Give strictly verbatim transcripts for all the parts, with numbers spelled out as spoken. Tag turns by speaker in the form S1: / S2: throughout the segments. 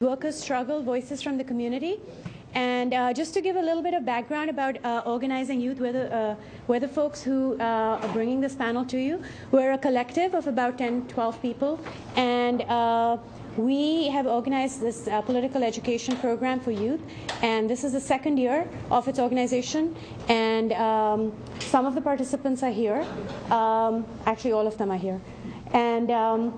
S1: Workers' Struggle, Voices from the Community. And uh, just to give a little bit of background about uh, organizing youth, we're the, uh, we're the folks who uh, are bringing this panel to you. We're a collective of about ten, twelve people, and uh, we have organized this uh, political education program for youth, and this is the second year of its organization, and um, some of the participants are here. Um, actually, all of them are here. And um,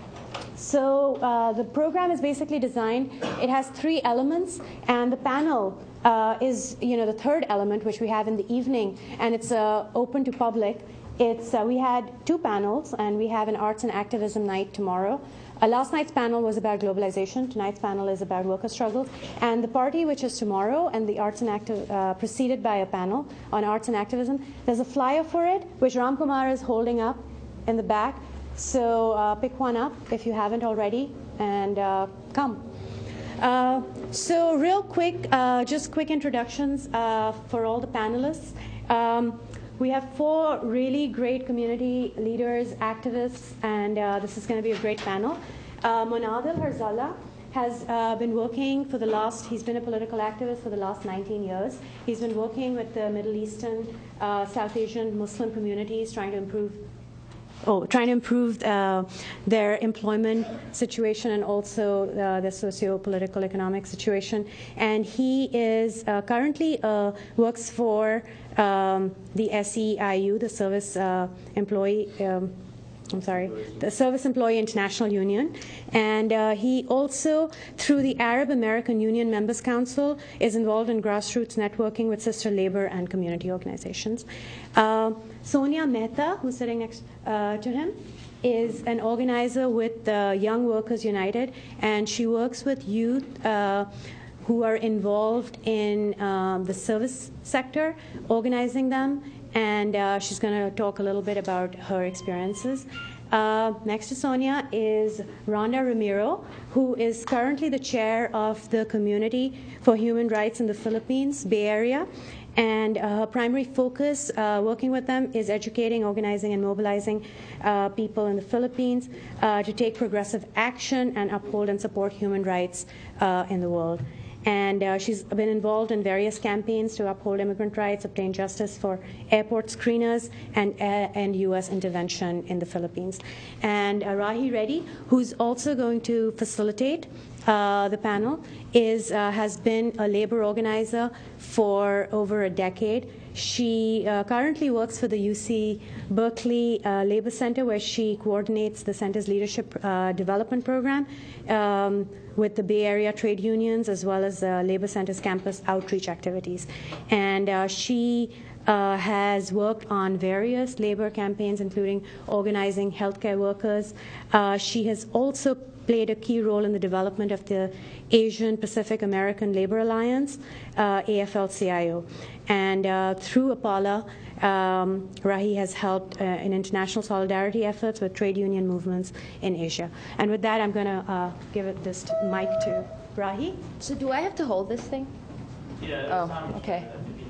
S1: So uh, the program is basically designed, it has three elements, and the panel uh, is, you know, the third element, which we have in the evening, and it's uh, open to public. It's, uh, we had two panels, and we have an arts and activism night tomorrow. Uh, last night's panel was about globalization. Tonight's panel is about worker struggle. And the party, which is tomorrow, and the arts and active, uh, preceded by a panel on arts and activism. There's a flyer for it, which Ram Kumar is holding up in the back. So uh, pick one up if you haven't already, and uh, come. Uh, so real quick, uh, just quick introductions uh, for all the panelists. Um, we have four really great community leaders, activists, and uh, this is going to be a great panel. Uh, Monadil Herzallah has uh, been working for the last, he's been a political activist for the last nineteen years. He's been working with the Middle Eastern, uh, South Asian Muslim communities, trying to improve Oh, trying to improve uh, their employment situation and also uh, their socio-political economic situation. And he is uh, currently uh, works for um, the S E I U, the Service uh, Employee. Um, I'm sorry, the Service Employee International Union. And uh, he also, through the Arab American Union Members Council, is involved in grassroots networking with sister labor and community organizations. Uh, Sonia Mehta, who's sitting next uh, to him, is an organizer with uh, Young Workers United, and she works with youth uh, who are involved in um, the service sector, organizing them. And uh, she's going to talk a little bit about her experiences. Uh, next to Sonia is Rhonda Ramiro, who is currently the chair of the Community for Human Rights in the Philippines, Bay Area. And uh, her primary focus uh, working with them is educating, organizing, and mobilizing uh, people in the Philippines uh, to take progressive action and uphold and support human rights uh, in the world. And uh, she's been involved in various campaigns to uphold immigrant rights, obtain justice for airport screeners, and, uh, and U S intervention in the Philippines. And uh, Rahi Reddy, who's also going to facilitate uh, the panel, is, uh, has been a labor organizer for over a decade. She uh, currently works for the U C Berkeley uh, Labor Center, where she coordinates the center's leadership uh, development program um, with the Bay Area trade unions, as well as the Labor Center's campus outreach activities. And uh, she uh, has worked on various labor campaigns, including organizing healthcare workers. Uh, she has also played a key role in the development of the Asian Pacific American Labor Alliance, uh, A F L C I O. And uh, through APALA, um, Rahi has helped uh, in international solidarity efforts with trade union movements in Asia. And with that, I'm going to uh, give it this mic to Rahi.
S2: So do I have to hold this thing?
S3: Yeah.
S2: Oh, okay.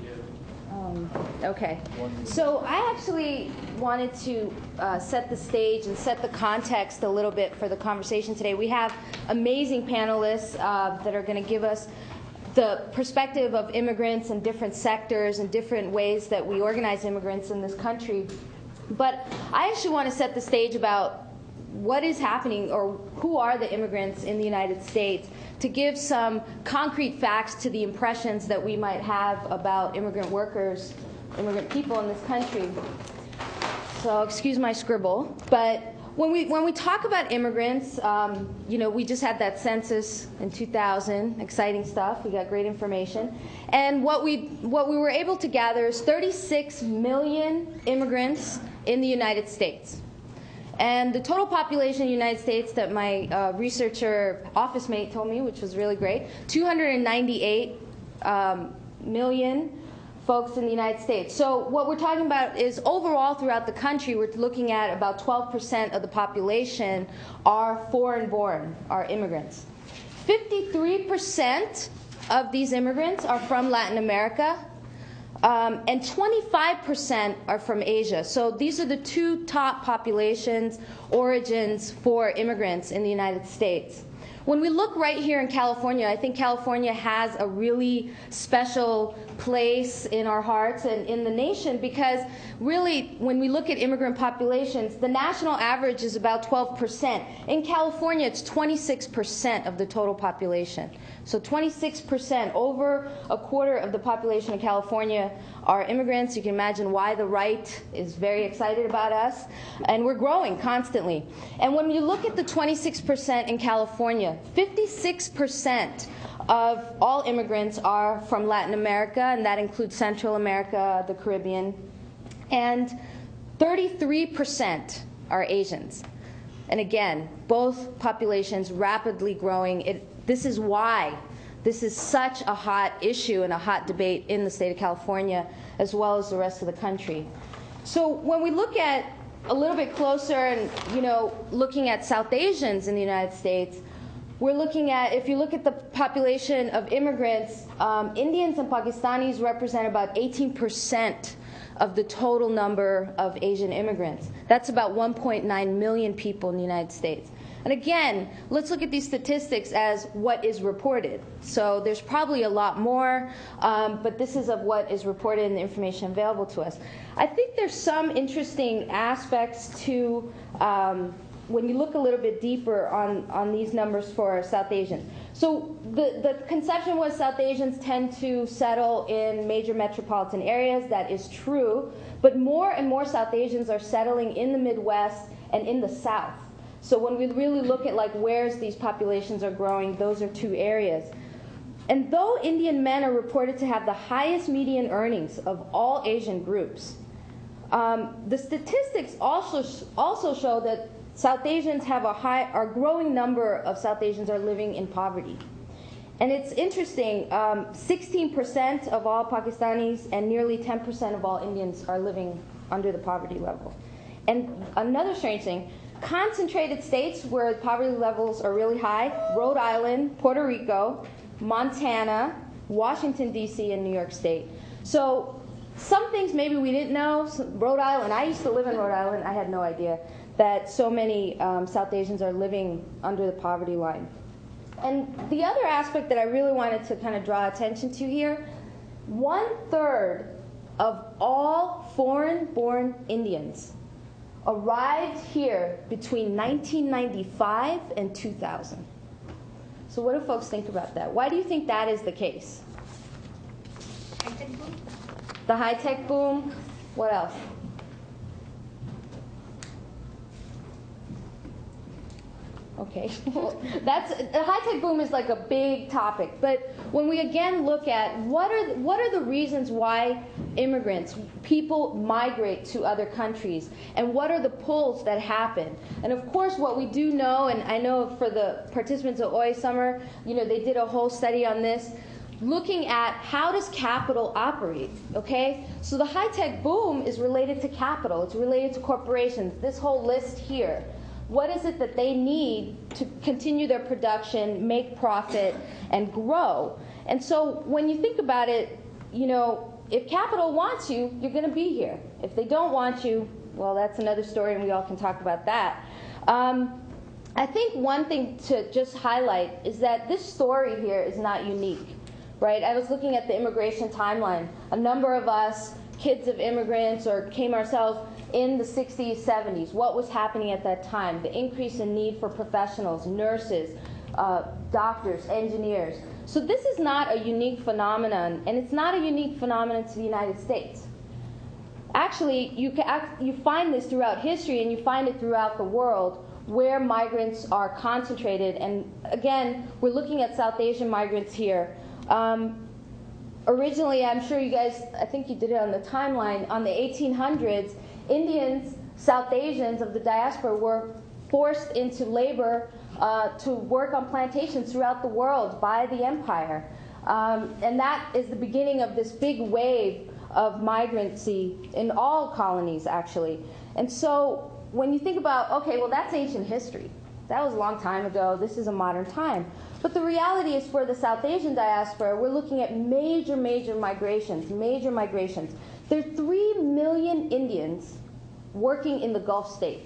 S2: Um, okay. So I actually wanted to uh, set the stage and set the context a little bit for the conversation today. We have amazing panelists uh, that are going to give us the perspective of immigrants in different sectors and different ways that we organize immigrants in this country. But I actually want to set the stage about what is happening, or who are the immigrants in the United States, to give some concrete facts to the impressions that we might have about immigrant workers, immigrant people in this country. So excuse my scribble, but when we when we talk about immigrants, um, you know, we just had that census in two thousand, exciting stuff. We got great information, and what we what we were able to gather is thirty-six million immigrants in the United States. And the total population in the United States that my uh, researcher office mate told me, which was really great, two hundred ninety-eight um, million folks in the United States. So what we're talking about is overall throughout the country, we're looking at about twelve percent of the population are foreign-born, are immigrants. fifty-three percent of these immigrants are from Latin America. Um, and twenty-five percent are from Asia. So these are the two top populations, origins for immigrants in the United States. when we look right here in California, I think California has a really special place in our hearts and in the nation, because really, when we look at immigrant populations, the national average is about twelve percent. In California, it's twenty-six percent of the total population. So twenty-six percent, over a quarter of the population of California are immigrants. You can imagine why the right is very excited about us. And we're growing constantly. And when you look at the twenty-six percent in California, fifty-six percent of all immigrants are from Latin America, and that includes Central America, the Caribbean. And thirty-three percent are Asians. And again, both populations rapidly growing. It, this is why this is such a hot issue and a hot debate in the state of California, as well as the rest of the country. So when we look at a little bit closer and, you know, looking at South Asians in the United States, we're looking at, if you look at the population of immigrants, um, Indians and Pakistanis represent about eighteen percent of the total number of Asian immigrants. That's about one point nine million people in the United States. And again, let's look at these statistics as what is reported. So there's probably a lot more, um, but this is of what is reported and the information available to us. I think there's some interesting aspects to um, when you look a little bit deeper on, on these numbers for South Asians. So the, the conception was South Asians tend to settle in major metropolitan areas. That is true. But more and more South Asians are settling in the Midwest and in the South. So when we really look at like where these populations are growing, those are two areas. And though Indian men are reported to have the highest median earnings of all Asian groups, um, the statistics also also show that South Asians have a high, a growing number of South Asians are living in poverty. And it's interesting, um, sixteen percent of all Pakistanis and nearly ten percent of all Indians are living under the poverty level. And another strange thing, concentrated states where poverty levels are really high, Rhode Island, Puerto Rico, Montana, Washington, D C, and New York State. So some things maybe we didn't know. Rhode Island, I used to live in Rhode Island, I had no idea that so many um, South Asians are living under the poverty line. And the other aspect that I really wanted to kind of draw attention to here, one third of all foreign-born Indians arrived here between nineteen ninety-five and two thousand. So what do folks think about that? Why do you think that is the case?
S3: High-tech boom.
S2: The high-tech boom. What else? Okay, well, that's the high-tech boom is like a big topic. But when we again look at what are the, what are the reasons why immigrants, people migrate to other countries, and what are the pulls that happen? And of course, what we do know, and I know for the participants of O I Summer, you know, they did a whole study on this, looking at how does capital operate, okay? So the high-tech boom is related to capital. It's related to corporations. This whole list here. What is it that they need to continue their production, make profit, and grow? And so when you think about it, you know, if capital wants you, you're going to be here. If they don't want you, well, that's another story, and we all can talk about that. Um, I think one thing to just highlight is that this story here is not unique, right? I was looking at the immigration timeline. A number of us, kids of immigrants or came ourselves, in the sixties, seventies, what was happening at that time? The increase in need for professionals, nurses, uh, doctors, engineers. So this is not a unique phenomenon, and it's not a unique phenomenon to the United States. Actually, you, can, you find this throughout history, and you find it throughout the world where migrants are concentrated. And again, we're looking at South Asian migrants here. Um, originally, I'm sure you guys, I think you did it on the timeline, on the eighteen hundreds, Indians, South Asians of the diaspora were forced into labor uh, to work on plantations throughout the world by the empire. Um, and that is the beginning of this big wave of migrancy in all colonies, actually. And so when you think about, okay, well, that's ancient history. That was a long time ago. This is a modern time. But the reality is for the South Asian diaspora, we're looking at major, major migrations, major migrations. There are three million Indians working in the Gulf states.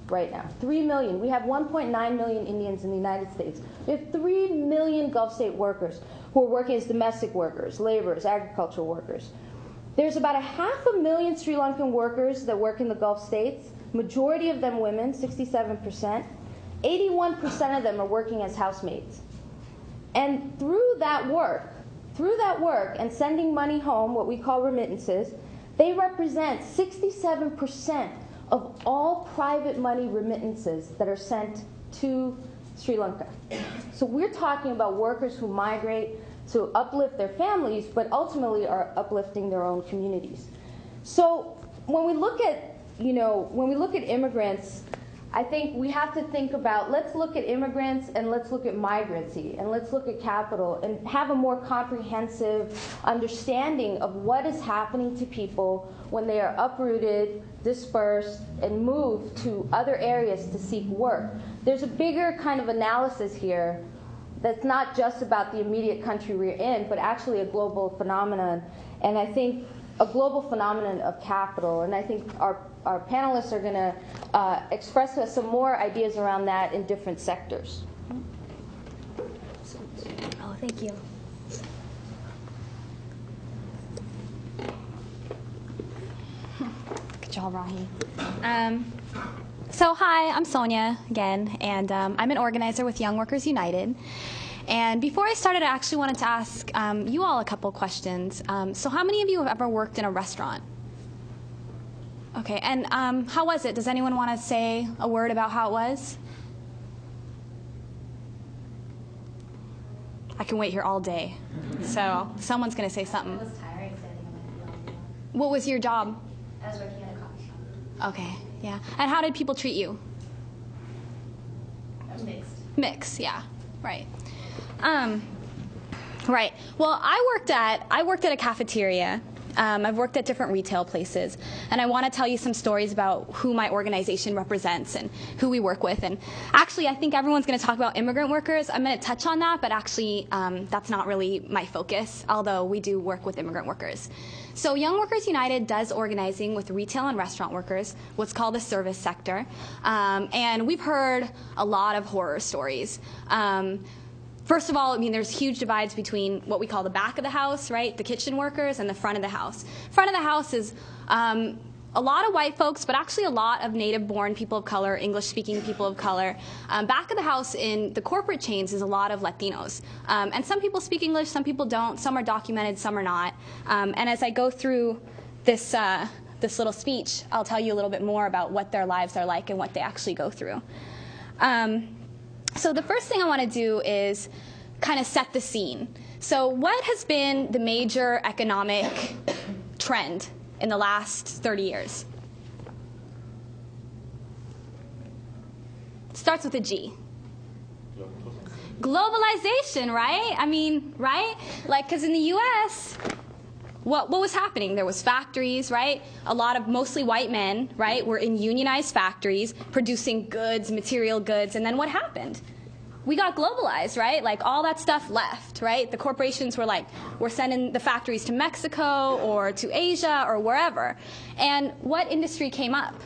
S2: right now. three million. We have one point nine million Indians in the United States. We have three million Gulf state workers who are working as domestic workers, laborers, agricultural workers. There's about a half a million Sri Lankan workers that work in the Gulf states, majority of them women, sixty-seven percent. eighty-one percent of them are working as housemaids. And through that work, through that work and sending money home, what we call remittances, they represent sixty-seven percent of all private money remittances that are sent to Sri Lanka. So we're talking about workers who migrate to uplift their families, but ultimately are uplifting their own communities. So when we look at, you know, when we look at immigrants, I think we have to think about, let's look at immigrants and let's look at migrancy and let's look at capital and have a more comprehensive understanding of what is happening to people when they are uprooted, dispersed, and moved to other areas to seek work. There's a bigger kind of analysis here that's not just about the immediate country we're in, but actually a global phenomenon. And I think a global phenomenon of capital. And I think our, our panelists are going to uh, express to us some more ideas around that in different sectors.
S4: Oh, thank you. Good job, Rahi. Um, so hi, I'm Sonia again, and um, I'm an organizer with Young Workers United. And before I started, I actually wanted to ask um, you all a couple questions. Um, so how many of you have ever worked in a restaurant? Okay, and um, how was it? Does anyone want to say a word about how it was? I can wait here all day. So someone's going to say something.
S3: It was tiring standing on my feet all day.
S4: What was your job?
S3: I was working at a coffee shop.
S4: Okay, yeah. And how did people treat you?
S3: I was mixed.
S4: Mix, yeah, right. Um, right. Well, I worked at I worked at a cafeteria. Um, I've worked at different retail places, and I want to tell you some stories about who my organization represents and who we work with. And actually, I think everyone's going to talk about immigrant workers. I'm going to touch on that, but actually, um, that's not really my focus, although we do work with immigrant workers. So Young Workers United does organizing with retail and restaurant workers, what's called the service sector. Um, and we've heard a lot of horror stories. Um, First of all, I mean, there's huge divides between what we call the back of the house, right, the kitchen workers, and the front of the house. Front of the house is um, a lot of white folks, but actually a lot of native-born people of color, English-speaking people of color. Um, back of the house in the corporate chains is a lot of Latinos. Um, and some people speak English, some people don't. Some are documented, some are not. Um, and as I go through this, uh, this little speech, I'll tell you a little bit more about what their lives are like and what they actually go through. Um, So the first thing I want to do is kind of set the scene. So what has been the major economic trend in the last thirty years? It starts with a G. Globalization, right? I mean, right? Like, because in the U S, what, what was happening? There was factories, right? A lot of mostly white men, right, were in unionized factories producing goods, material goods, and then what happened? We got globalized, right? Like all that stuff left, right? The corporations were like, we're sending the factories to Mexico or to Asia or wherever. And what industry came up?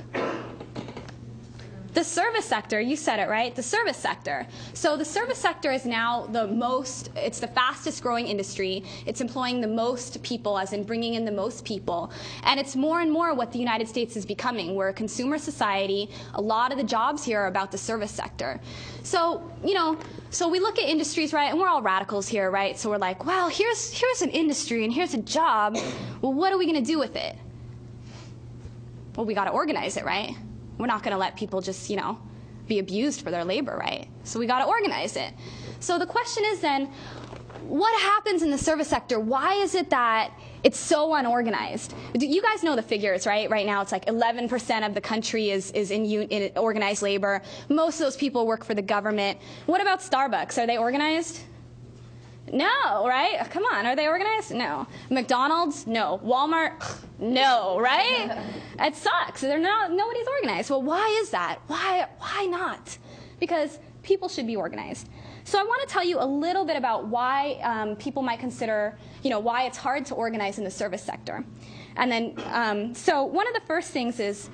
S4: The service sector, you said it, right? The service sector. So the service sector is now the most, it's the fastest growing industry. It's employing the most people, as in bringing in the most people. And it's more and more what the United States is becoming. We're a consumer society. A lot of the jobs here are about the service sector. So, you know, so we look at industries, right? And we're all radicals here, right? So we're like, well, here's, here's an industry and here's a job. Well, what are we going to do with it? Well, we got to organize it, right? We're not going to let people just, you know, be abused for their labor, right? So we got to organize it. So the question is then, what happens in the service sector? Why is it that it's so unorganized? You guys know the figures, right? Right now it's like eleven percent of the country is, is in, in organized labor. Most of those people work for the government. What about Starbucks? Are they organized? No, right? Come on, are they organized? No. McDonald's? No. Walmart? No, right? It sucks. They're not, nobody's organized. Well, why is that? Why, why not? Because people should be organized. So I want to tell you a little bit about why um, people might consider, you know, why it's hard to organize in the service sector. And then, um, so one of the first things is,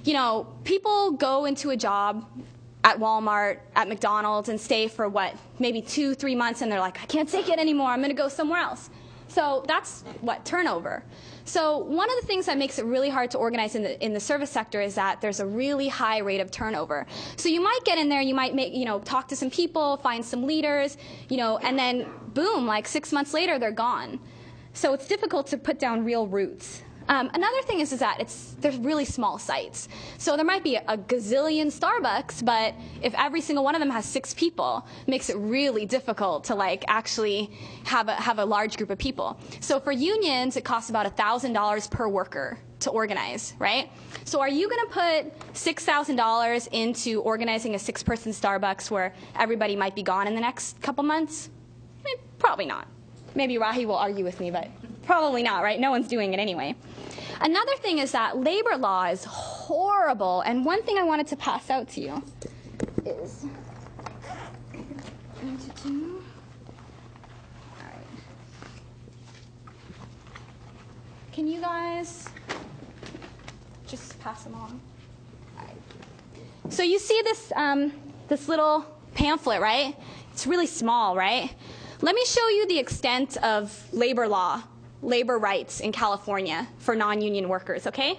S4: you know, people go into a job at Walmart, at McDonald's, and stay for what, maybe two, three months, and they're like, I can't take it anymore, I'm going to go somewhere else. So that's what, turnover. So one of the things that makes it really hard to organize in the, in the service sector is that there's a really high rate of turnover. So you might get in there, you might make, you know, talk to some people, find some leaders, you know, and then boom, like six months later, they're gone. So it's difficult to put down real roots. Um, another thing is, is that it's, there's really small sites. So there might be a, a gazillion Starbucks, but if every single one of them has six people, it makes it really difficult to like actually have a, have a large group of people. So for unions, it costs about one thousand dollars per worker to organize, right? So are you going to put six thousand dollars into organizing a six-person Starbucks where everybody might be gone in the next couple months? Eh, probably not. Maybe Rahi will argue with me, but probably not, right? No one's doing it anyway. Another thing is that labor law is horrible, and one thing I wanted to pass out to you is one to two. All right. Can you guys just pass them on? All right. So you see this um, this little pamphlet, right? It's really small, right? Let me show you the extent of labor law, labor rights in California for non-union workers, okay?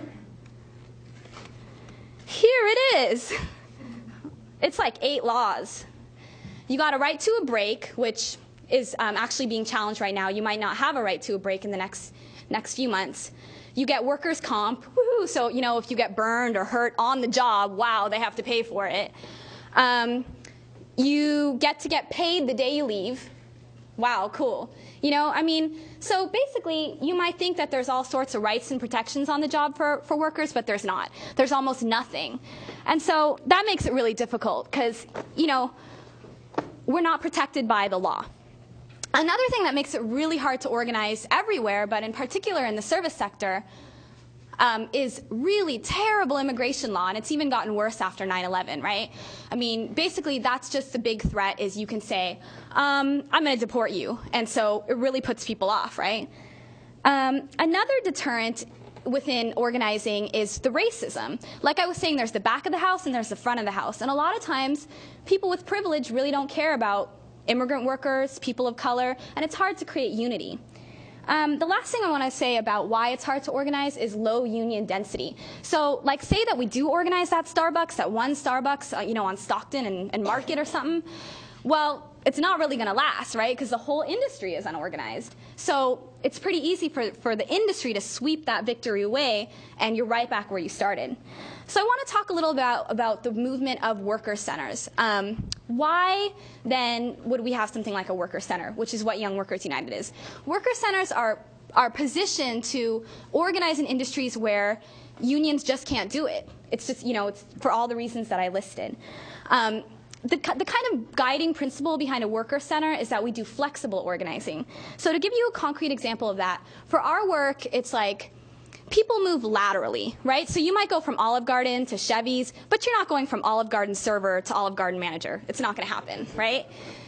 S4: Here it is. It's like eight laws. You got a right to a break, which is um, actually being challenged right now. You might not have a right to a break in the next next few months. You get workers' comp, woohoo, so you know if you get burned or hurt on the job, wow, they have to pay for it. Um, You get to get paid the day you leave. Wow, cool. You know, I mean, so basically, you might think that there's all sorts of rights and protections on the job for, for workers, but there's not. There's almost nothing. And so that makes it really difficult because, you know, we're not protected by the law. Another thing that makes it really hard to organize everywhere, but in particular in the service sector, Um, is really terrible immigration law, and it's even gotten worse after nine eleven, right? I mean, basically, that's just the big threat is you can say, um, I'm going to deport you, and so it really puts people off, right? Um, another deterrent within organizing is the racism. Like I was saying, there's the back of the house and there's the front of the house, and a lot of times, people with privilege really don't care about immigrant workers, people of color, and it's hard to create unity. Um, the last thing I want to say about why it's hard to organize is low union density. So, like, say that we do organize that Starbucks, that one Starbucks, uh, you know, on Stockton and, and Market or something. Well, it's not really going to last, right? Because the whole industry is unorganized. So it's pretty easy for, for the industry to sweep that victory away, and you're right back where you started. So I want to talk a little about, about the movement of worker centers. Um, why, then, would we have something like a worker center, which is what Young Workers United is? Worker centers are, are positioned to organize in industries where unions just can't do it. It's just, you know, it's for all the reasons that I listed. Um, The, the kind of guiding principle behind a worker center is that we do flexible organizing. So to give you a concrete example of that, for our work, it's like people move laterally, right? So you might go from Olive Garden to Chevy's, but you're not going from Olive Garden server to Olive Garden manager. It's not going to happen, right?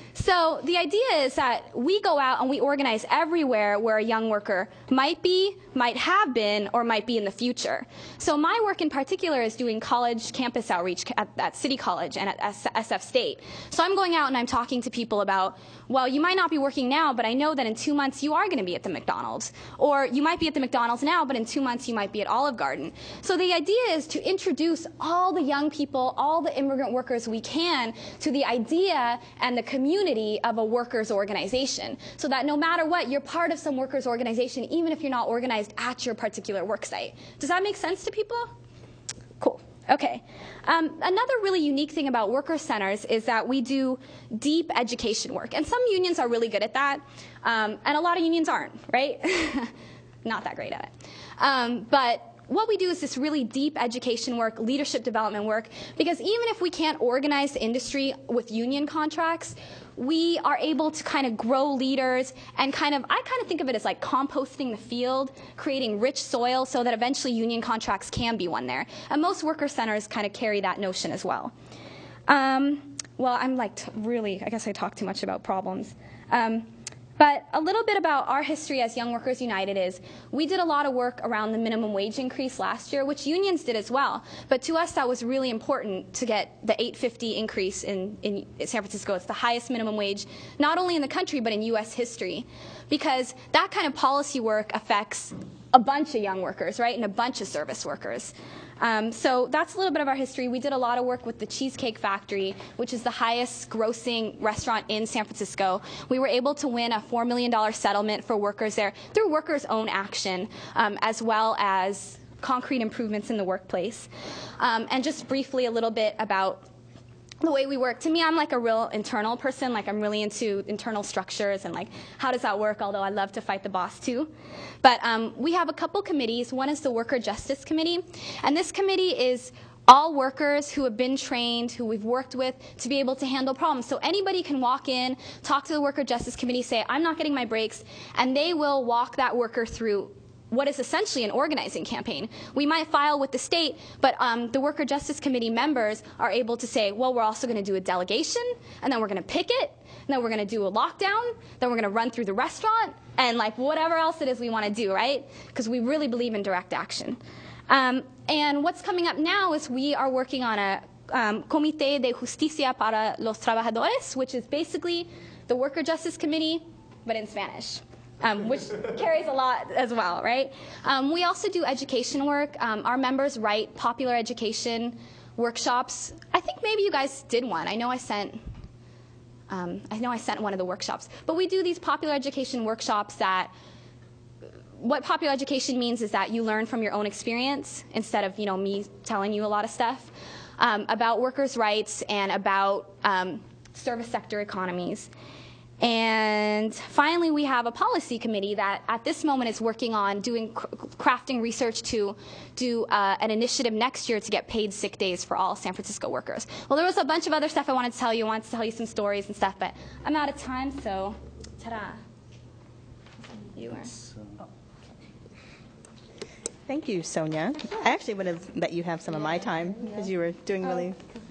S4: So the idea is that we go out and we organize everywhere where a young worker might be, might have been, or might be in the future. So my work in particular is doing college campus outreach at, at City College and at S F State. So I'm going out and I'm talking to people about, well, you might not be working now, but I know that in two months you are going to be at the McDonald's. Or you might be at the McDonald's now, but in two months you might be at Olive Garden. So the idea is to introduce all the young people, all the immigrant workers we can to the idea and the community of a workers' organization, so that no matter what, you're part of some workers' organization, even if you're not organized at your particular work site. Does that make sense to people? Cool. Okay. Um, another really unique thing about worker centers is that we do deep education work, and some unions are really good at that, um, and a lot of unions aren't, right? Not that great at it. Um, but what we do is this really deep education work, leadership development work, because even if we can't organize the industry with union contracts, we are able to kind of grow leaders and kind of, I kind of think of it as like composting the field, creating rich soil so that eventually union contracts can be won there. And most worker centers kind of carry that notion as well. Um, well, I'm like t- really, I guess I talk too much about problems. Um, But a little bit about our history as Young Workers United is we did a lot of work around the minimum wage increase last year, which unions did as well. But to us, that was really important to get the eight fifty increase in, in San Francisco. It's the highest minimum wage, not only in the country, but in U S history. Because that kind of policy work affects a bunch of young workers, right, and a bunch of service workers. Um, so that's a little bit of our history. We did a lot of work with the Cheesecake Factory, which is the highest grossing restaurant in San Francisco. We were able to win a four million dollars settlement for workers there through workers' own action, um, as well as concrete improvements in the workplace. Um, and just briefly a little bit about the way we work. To me, I'm like a real internal person. Like, I'm really into internal structures and like how does that work, although I love to fight the boss too. But um, we have a couple committees. One is the Worker Justice Committee, and this committee is all workers who have been trained, who we've worked with to be able to handle problems. So anybody can walk in, talk to the Worker Justice Committee, say, I'm not getting my breaks, and they will walk that worker through what is essentially an organizing campaign. We might file with the state, but um, the Worker Justice Committee members are able to say, well, we're also going to do a delegation, and then we're going to picket, and then we're going to do a lockdown, then we're going to run through the restaurant, and like whatever else it is we want to do, right? Because we really believe in direct action. Um, and what's coming up now is we are working on a um, Comité de Justicia para los Trabajadores, which is basically the Worker Justice Committee, but in Spanish. Um, which carries a lot as well, right? Um, we also do education work. Um, our members write popular education workshops. I think maybe you guys did one. I know I sent, um, I know I sent one of the workshops. But we do these popular education workshops that, what popular education means is that you learn from your own experience instead of, you know, me telling you a lot of stuff um, about workers' rights and about um, service sector economies. And finally, we have a policy committee that at this moment is working on doing crafting research to do uh, an initiative next year to get paid sick days for all San Francisco workers. Well, there was a bunch of other stuff I wanted to tell you. I wanted to tell you some stories and stuff, but I'm out of time, so ta-da. You are.
S5: Thank you, Sonia. I actually would have let you have some of my time because you were doing really...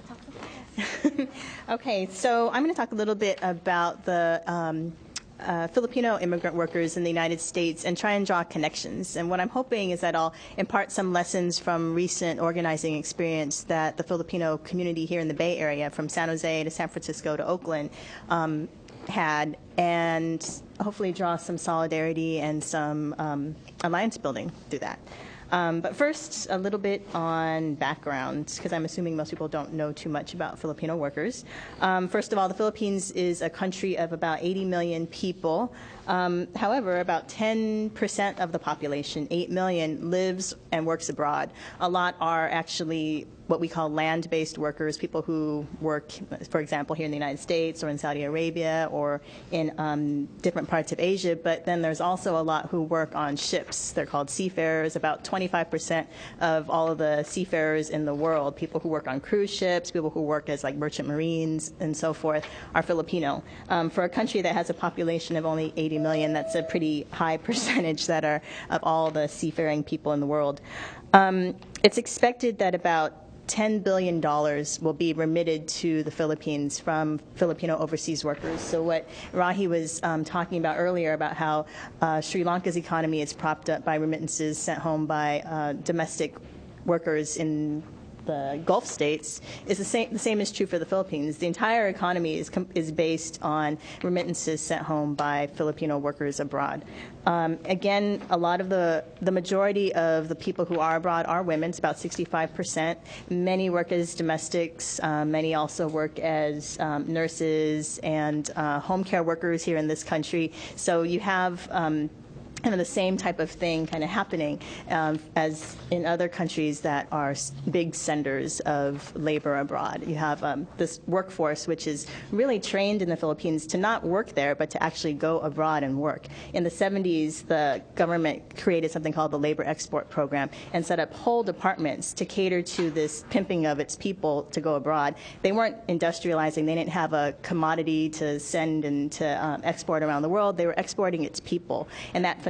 S5: Okay, so I'm going to talk a little bit about the um, uh, Filipino immigrant workers in the United States and try and draw connections. And what I'm hoping is that I'll impart some lessons from recent organizing experience that the Filipino community here in the Bay Area, from San Jose to San Francisco to Oakland, um, had, and hopefully draw some solidarity and some um, alliance building through that. Um, but first, a little bit on background, because I'm assuming most people don't know too much about Filipino workers. Um, first of all, the Philippines is a country of about eighty million people. Um, however, about ten percent of the population, eight million, lives and works abroad. A lot are actually what we call land-based workers, people who work, for example, here in the United States or in Saudi Arabia or in um, different parts of Asia. But then there's also a lot who work on ships. They're called seafarers. About twenty-five percent of all of the seafarers in the world, people who work on cruise ships, people who work as like merchant marines and so forth, are Filipino. Um, for a country that has a population of only eighty million, that's a pretty high percentage that are of all the seafaring people in the world. Um, it's expected that about ten billion dollars will be remitted to the Philippines from Filipino overseas workers. So what Rahi was um, talking about earlier about how uh, Sri Lanka's economy is propped up by remittances sent home by uh, domestic workers in the Gulf states is the same. The same is true for the Philippines. The entire economy is is based on remittances sent home by Filipino workers abroad. Um, again, a lot of the the majority of the people who are abroad are women. It's about sixty-five percent. Many work as domestics. Um, many also work as um, nurses and uh, home care workers here in this country. So you have Um, kind of the same type of thing kind of happening um, as in other countries that are big senders of labor abroad. You have um, this workforce which is really trained in the Philippines to not work there, but to actually go abroad and work. In the seventies, the government created something called the Labor Export Program and set up whole departments to cater to this pimping of its people to go abroad. They weren't industrializing. They didn't have a commodity to send and to um, export around the world. They were exporting its people. And that phenomenon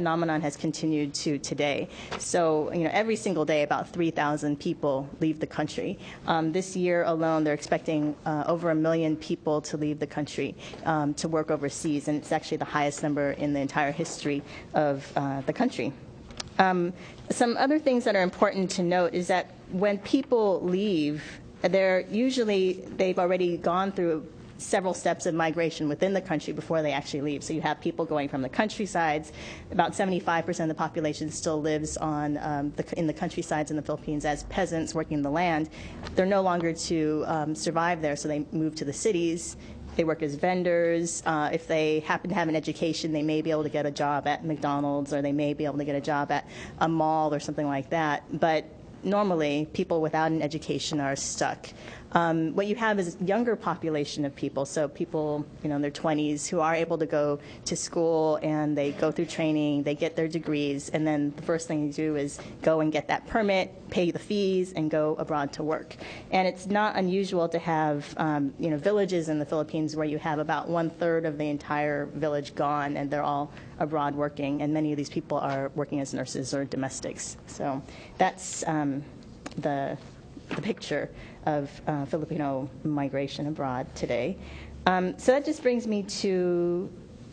S5: phenomenon has continued to today. So, you know, every single day, about three thousand people leave the country. Um, this year alone, they're expecting uh, over a million people to leave the country um, to work overseas, and it's actually the highest number in the entire history of uh, the country. Um, some other things that are important to note is that when people leave, they're usually, they've already gone through several steps of migration within the country before they actually leave. So you have people going from the countrysides. About seventy-five percent of the population still lives on um, the, in the countrysides in the Philippines as peasants working the land. They're no longer to um, survive there, so they move to the cities. They work as vendors. Uh, if they happen to have an education, they may be able to get a job at McDonald's, or they may be able to get a job at a mall or something like that. But normally, people without an education are stuck. Um, what you have is a younger population of people, so people, you know, in their twenties who are able to go to school and they go through training, they get their degrees, and then the first thing you do is go and get that permit, pay the fees, and go abroad to work. And it's not unusual to have, um, you know, villages in the Philippines where you have about one-third of the entire village gone, and they're all abroad working, and many of these people are working as nurses or domestics. So that's um, the, the picture of uh, Filipino migration abroad today. Um, so that just brings me to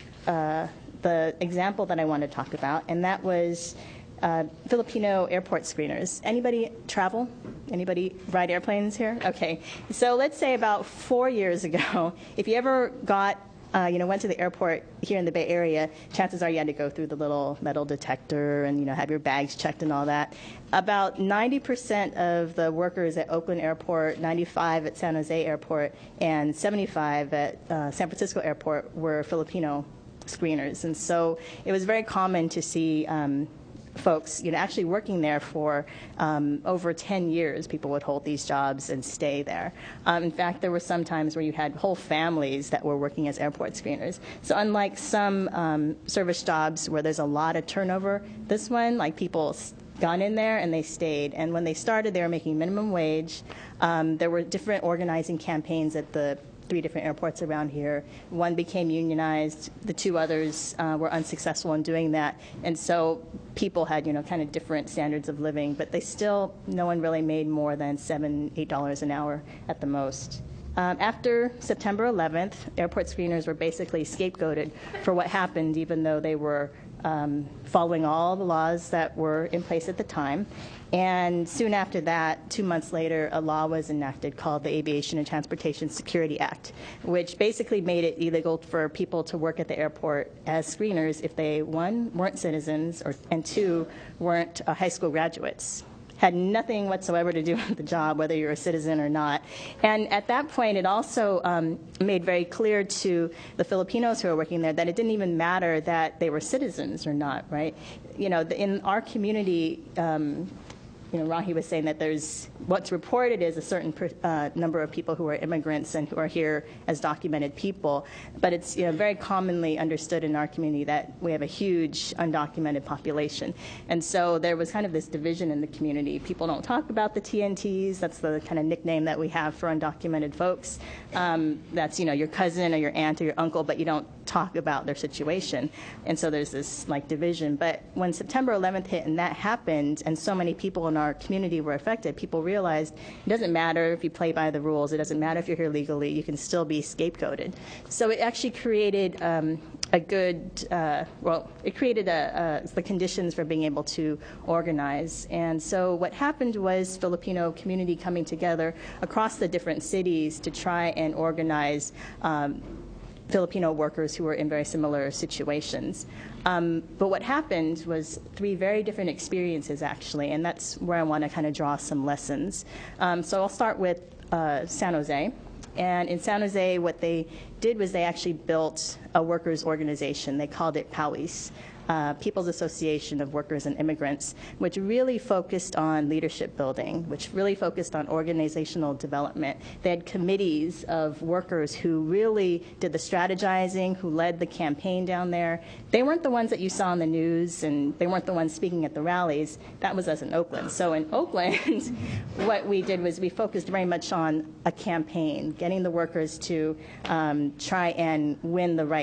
S5: uh, the example that I want to talk about, and that was uh, Filipino airport screeners. Anybody travel? Anybody ride airplanes here? Okay. So let's say about four years ago, if you ever got Uh, you know, went to the airport here in the Bay Area, chances are you had to go through the little metal detector and, you know, have your bags checked and all that. About ninety percent of the workers at Oakland Airport, ninety-five at San Jose Airport, and seventy-five at uh, San Francisco Airport were Filipino screeners. And so it was very common to see um, folks, you know, actually working there for um, over ten years. People would hold these jobs and stay there. Um, in fact, there were some times where you had whole families that were working as airport screeners. So unlike some um, service jobs where there's a lot of turnover, this one, like, people got in there and they stayed. And when they started, they were making minimum wage. Um, there were different organizing campaigns at the three different airports around here. One became unionized. The two others uh, were unsuccessful in doing that. And so people had, you know, kind of different standards of living, but they still, no one really made more than seven, eight dollars an hour at the most. Um, after September eleventh, airport screeners were basically scapegoated for what happened, even though they were um, following all the laws that were in place at the time. And soon after that, two months later, a law was enacted called the Aviation and Transportation Security Act, which basically made it illegal for people to work at the airport as screeners if they, one, weren't citizens, or, and two, weren't uh, high school graduates. Had nothing whatsoever to do with the job, whether you're a citizen or not. And at that point, it also um, made very clear to the Filipinos who were working there that it didn't even matter that they were citizens or not, right? You know, in our community, um, you know, Rahi was saying that there's, what's reported is a certain per, uh, number of people who are immigrants and who are here as documented people, but it's, you know, very commonly understood in our community that we have a huge undocumented population. And so there was kind of this division in the community. People don't talk about the T N Ts. That's the kind of nickname that we have for undocumented folks. Um, that's, you know, your cousin or your aunt or your uncle, but you don't talk about their situation. And so there's this, like, division. But when September eleventh hit and that happened, and so many people in our community were affected, people realized it doesn't matter if you play by the rules, it doesn't matter if you're here legally, you can still be scapegoated. So it actually created um, a good, uh, well, it created a, a, the conditions for being able to organize. And so what happened was Filipino community coming together across the different cities to try and organize um, Filipino workers who were in very similar situations. Um, but what happened was three very different experiences, actually, and that's where I want to kind of draw some lessons. Um, so I'll start with uh, San Jose. And in San Jose, what they did was they actually built a workers' organization. They called it PAWIS. Uh, People's Association of Workers and Immigrants, which really focused on leadership building, which really focused on organizational development. They had committees of workers who really did the strategizing, who led the campaign down there. They weren't the ones that you saw on the news, and they weren't the ones speaking at the rallies. That was us in Oakland. So in Oakland, what we did was we focused very much on a campaign, getting the workers to um, try and win the right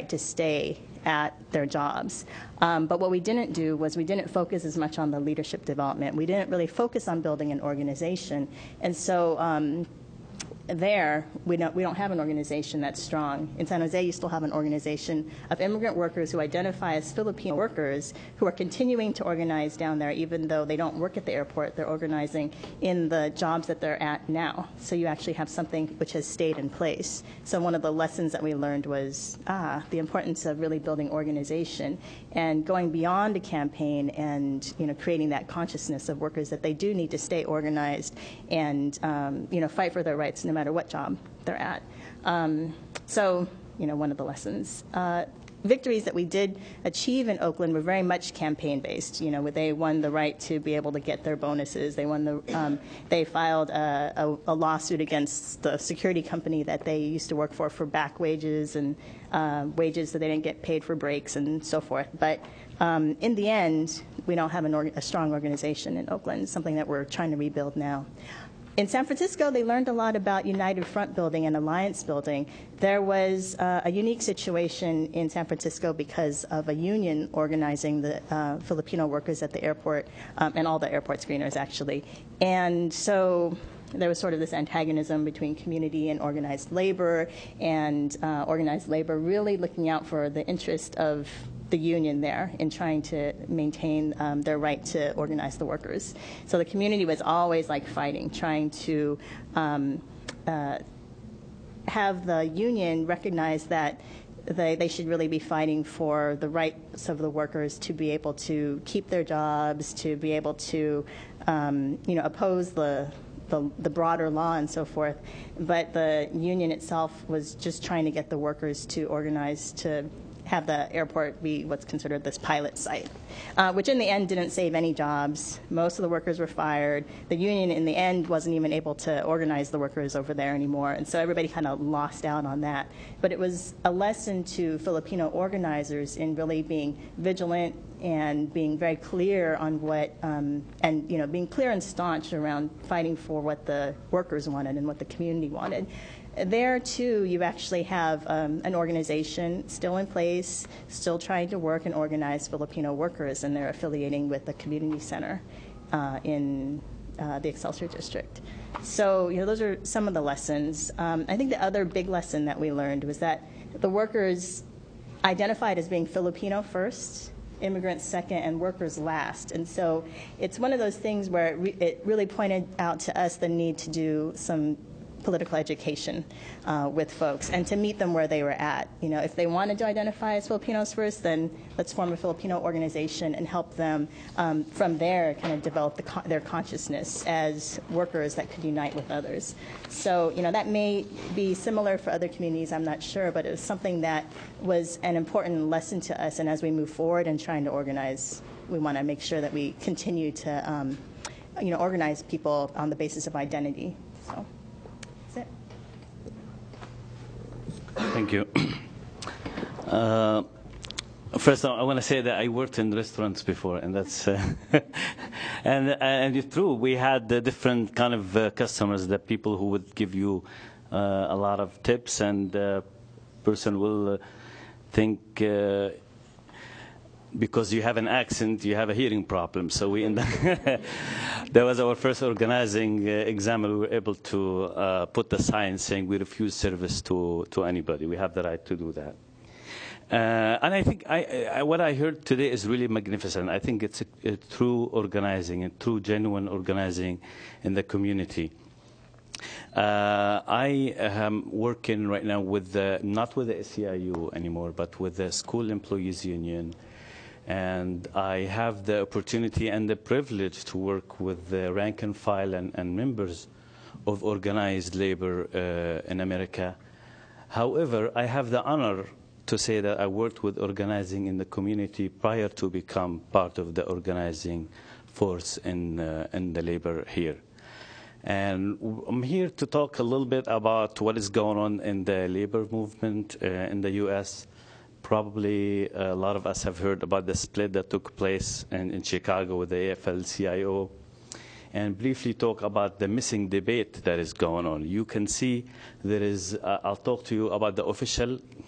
S5: right to stay at their jobs. Um, but what we didn't do was we didn't focus as much on the leadership development. We didn't really focus on building an organization. And so um, there, we don't, we don't have an organization that's strong. In San Jose, you still have an organization of immigrant workers who identify as Filipino workers who are continuing to organize down there, even though they don't work at the airport. They're organizing in the jobs that they're at now. So you actually have something which has stayed in place. So one of the lessons that we learned was ah, the importance of really building organization and going beyond a campaign and you know creating that consciousness of workers that they do need to stay organized and um, you know fight for their rights no matter what job they're at. Um, so, you know, one of the lessons. Uh, victories that we did achieve in Oakland were very much campaign-based. You know, they won the right to be able to get their bonuses. They won the. Um, they filed a, a, a lawsuit against the security company that they used to work for for back wages and uh, wages that they didn't get paid for breaks and so forth. But um, in the end, we don't have an org- a strong organization in Oakland. Something that we're trying to rebuild now. In San Francisco, they learned a lot about United Front building and alliance building. There was uh, a unique situation in San Francisco because of a union organizing the uh, Filipino workers at the airport um, and all the airport screeners, actually. And so there was sort of this antagonism between community and organized labor, and uh, organized labor really looking out for the interest of the union there in trying to maintain um, their right to organize the workers. So the community was always like fighting, trying to um, uh, have the union recognize that they, they should really be fighting for the rights of the workers to be able to keep their jobs, to be able to um, you know, oppose the The, the broader law and so forth. But the union itself was just trying to get the workers to organize to have the airport be what's considered this pilot site, uh, which in the end didn't save any jobs. Most of the workers were fired. The union in the end wasn't even able to organize the workers over there anymore, and so everybody kind of lost out on that. But it was a lesson to Filipino organizers in really being vigilant and being very clear on what, um, and you know, being clear and staunch around fighting for what the workers wanted and what the community wanted. There, too, you actually have um, an organization still in place, still trying to work and organize Filipino workers, and they're affiliating with the community center uh, in uh, the Excelsior District. So, you know, those are some of the lessons. Um, I think the other big lesson that we learned was that the workers identified as being Filipino first, immigrants second, and workers last. And so it's one of those things where it, re- it really pointed out to us the need to do some political education uh, with folks and to meet them where they were at. You know, if they wanted to identify as Filipinos first, then let's form a Filipino organization and help them um, from there kind of develop the con- their consciousness as workers that could unite with others. So, you know, that may be similar for other communities, I'm not sure, but it was something that was an important lesson to us. And as we move forward in trying to organize, we want to make sure that we continue to, um, you know, organize people on the basis of identity. So.
S6: Thank you. Uh, first, I want to say that I worked in restaurants before, and that's uh, and and it's true. We had the different kind of uh, customers, the people who would give you uh, a lot of tips, and the person will uh, think uh, because you have an accent, you have a hearing problem. So we end up that was our first organizing uh, exam. We were able to uh, put the sign saying we refuse service to, to anybody. We have the right to do that. Uh, and I think I, I, what I heard today is really magnificent. I think it's a, a true organizing, a true genuine organizing in the community. Uh, I am working right now with the, not with the S E I U anymore, but with the School Employees Union. And I have the opportunity and the privilege to work with the rank and file and, and members of organized labor uh, in America. However, I have the honor to say that I worked with organizing in the community prior to become part of the organizing force in, uh, in the labor here. And I'm here to talk a little bit about what is going on in the labor movement uh, in the U S Probably a lot of us have heard about the split that took place in, in Chicago with the A F L C I O, and briefly talk about the missing debate that is going on. You can see there is, uh, I'll talk to you about the official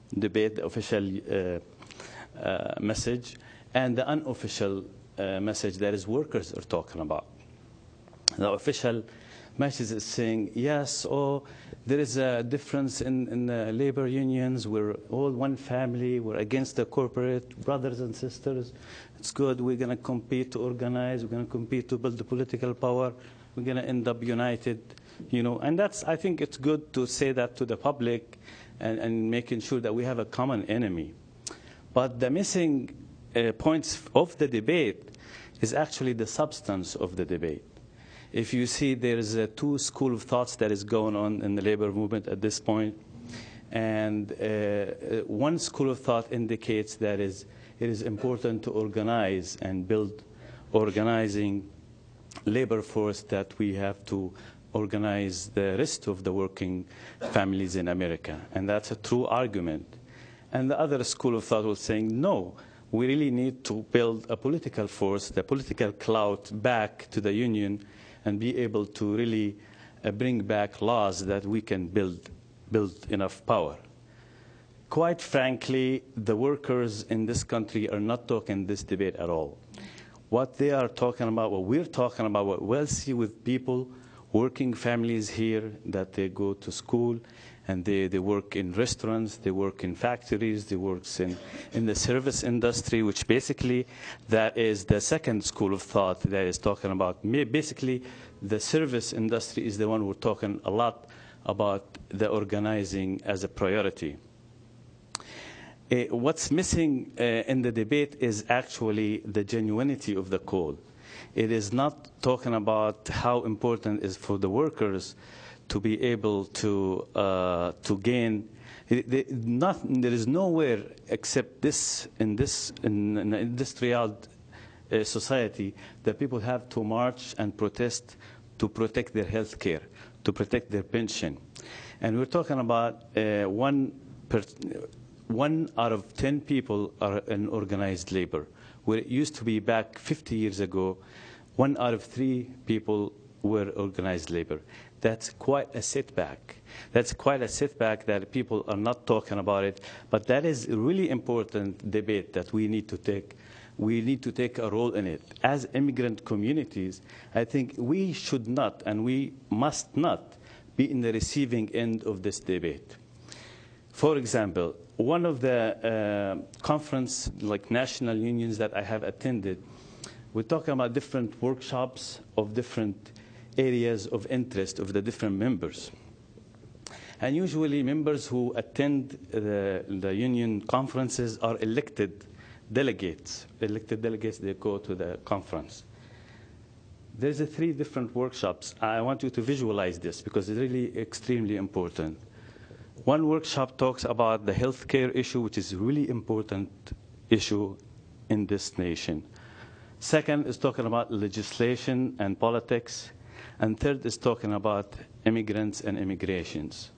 S6: debate, the official uh, uh, message, and the unofficial uh, message that is workers are talking about. The official message is saying, yes, oh, there is a difference in, in the labor unions. We're all one family. We're against the corporate brothers and sisters. It's good. We're going to compete to organize. We're going to compete to build the political power. We're going to end up united, you know. And that's, I think it's good to say that to the public and, and making sure that we have a common enemy. But the missing uh, points of the debate is actually the substance of the debate. If you see, there's a two school of thoughts that is going on in the labor movement at this point. And uh, one school of thought indicates that is, it is important to organize and build organizing labor force, that we have to organize the rest of the working families in America. And that's a true argument. And the other school of thought was saying, no, we really need to build a political force, the political clout back to the union, and be able to really uh, bring back laws that we can build, build enough power. Quite frankly, the workers in this country are not talking this debate at all. What they are talking about, what we're talking about, what we'll see with people, working families here, that they go to school, and they, they work in restaurants, they work in factories, they work in, in the service industry, which basically that is the second school of thought that is talking about. Basically, the service industry is the one we're talking a lot about, the organizing as a priority. Uh, what's missing uh, in the debate is actually the genuinity of the call. It is not talking about how important it is for the workers to be able to uh, to gain. It, it, not, there is nowhere except this in this in, in an industrial uh, society that people have to march and protest to protect their health care, to protect their pension. And we're talking about uh, one per, one out of ten people are in organized labor, where it used to be back fifty years ago, one out of three people were organized labor. That's quite a setback. That's quite a setback that people are not talking about it. But that is a really important debate that we need to take. We need to take a role in it. As immigrant communities, I think we should not and we must not be in the receiving end of this debate. For example, one of the uh, conference, like national unions that I have attended, we're talking about different workshops of different areas of interest of the different members. And usually members who attend the, the union conferences are elected delegates. Elected delegates, they go to the conference. There's a three different workshops. I want you to visualize this because it's really extremely important. One workshop talks about the healthcare issue, which is a really important issue in this nation. Second is talking about legislation and politics. And third is talking about immigrants and immigrations.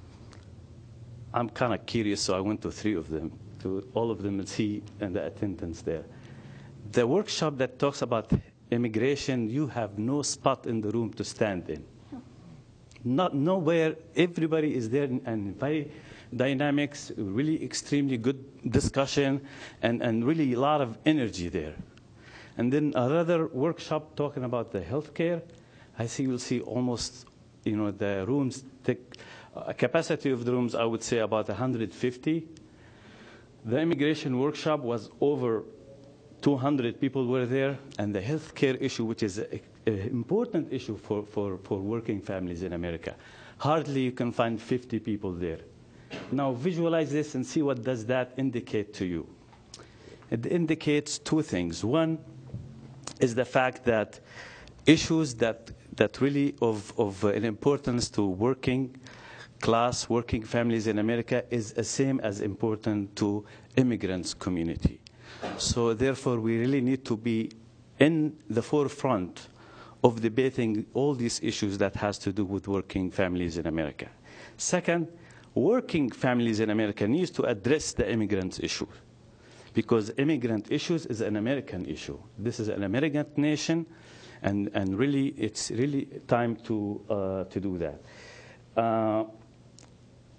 S6: I'm kind of curious, so I went to three of them, to all of them and see and the attendance there. The workshop that talks about immigration, you have no spot in the room to stand in. Not nowhere, everybody is there, and very dynamics, really extremely good discussion, and, and really a lot of energy there. And then another workshop talking about the healthcare. I see you'll see almost, you know, the rooms, the uh, capacity of the rooms, I would say about one hundred fifty. The immigration workshop was over two hundred people were there, and the healthcare issue, which is an important issue for, for, for working families in America. Hardly you can find fifty people there. Now visualize this and see what does that indicate to you. It indicates two things. One is the fact that issues that that really of, of uh, an importance to working class, working families in America is the same as important to immigrants community. So therefore, we really need to be in the forefront of debating all these issues that has to do with working families in America. Second, working families in America needs to address the immigrants issue, because immigrant issues is an American issue. This is an American nation. And, and really, it's really time to, uh, to do that. Uh,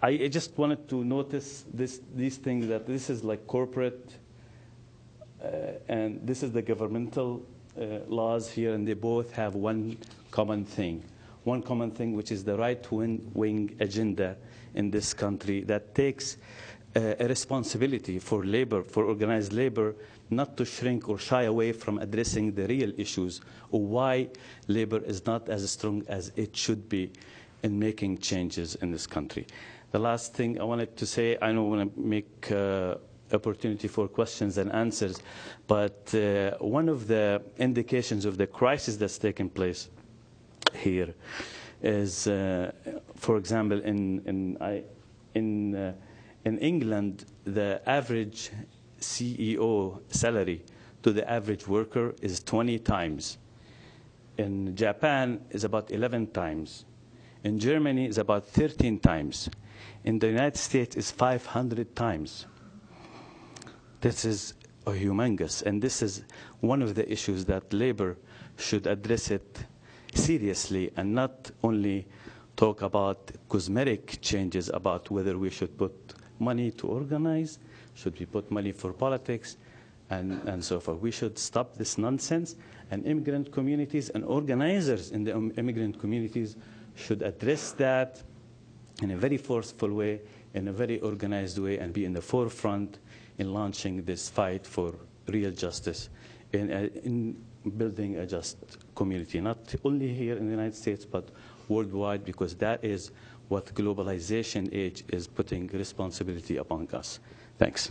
S6: I just wanted to notice this, these things, that this is like corporate, uh, and this is the governmental uh, laws here, and they both have one common thing. One common thing, which is the right-wing wing agenda in this country that takes uh, a responsibility for labor, for organized labor, not to shrink or shy away from addressing the real issues or why labor is not as strong as it should be in making changes in this country. The last thing I wanted to say, I don't want to make uh, opportunity for questions and answers, but uh, one of the indications of the crisis that's taken place here is, uh, for example, in in I, in uh, in England, the average C E O salary to the average worker is twenty times. In Japan, is about eleven times. In Germany, is about thirteen times. In the United States, is five hundred times. This is a humongous, and this is one of the issues that labor should address it seriously and not only talk about cosmetic changes about whether we should put money to organize, should we put money for politics, and, and so forth. We should stop this nonsense, and immigrant communities and organizers in the immigrant communities should address that in a very forceful way, in a very organized way, and be in the forefront in launching this fight for real justice in, uh, in building a just community, not only here in the United States, but worldwide, because that is what globalization age is putting responsibility upon us. Thanks.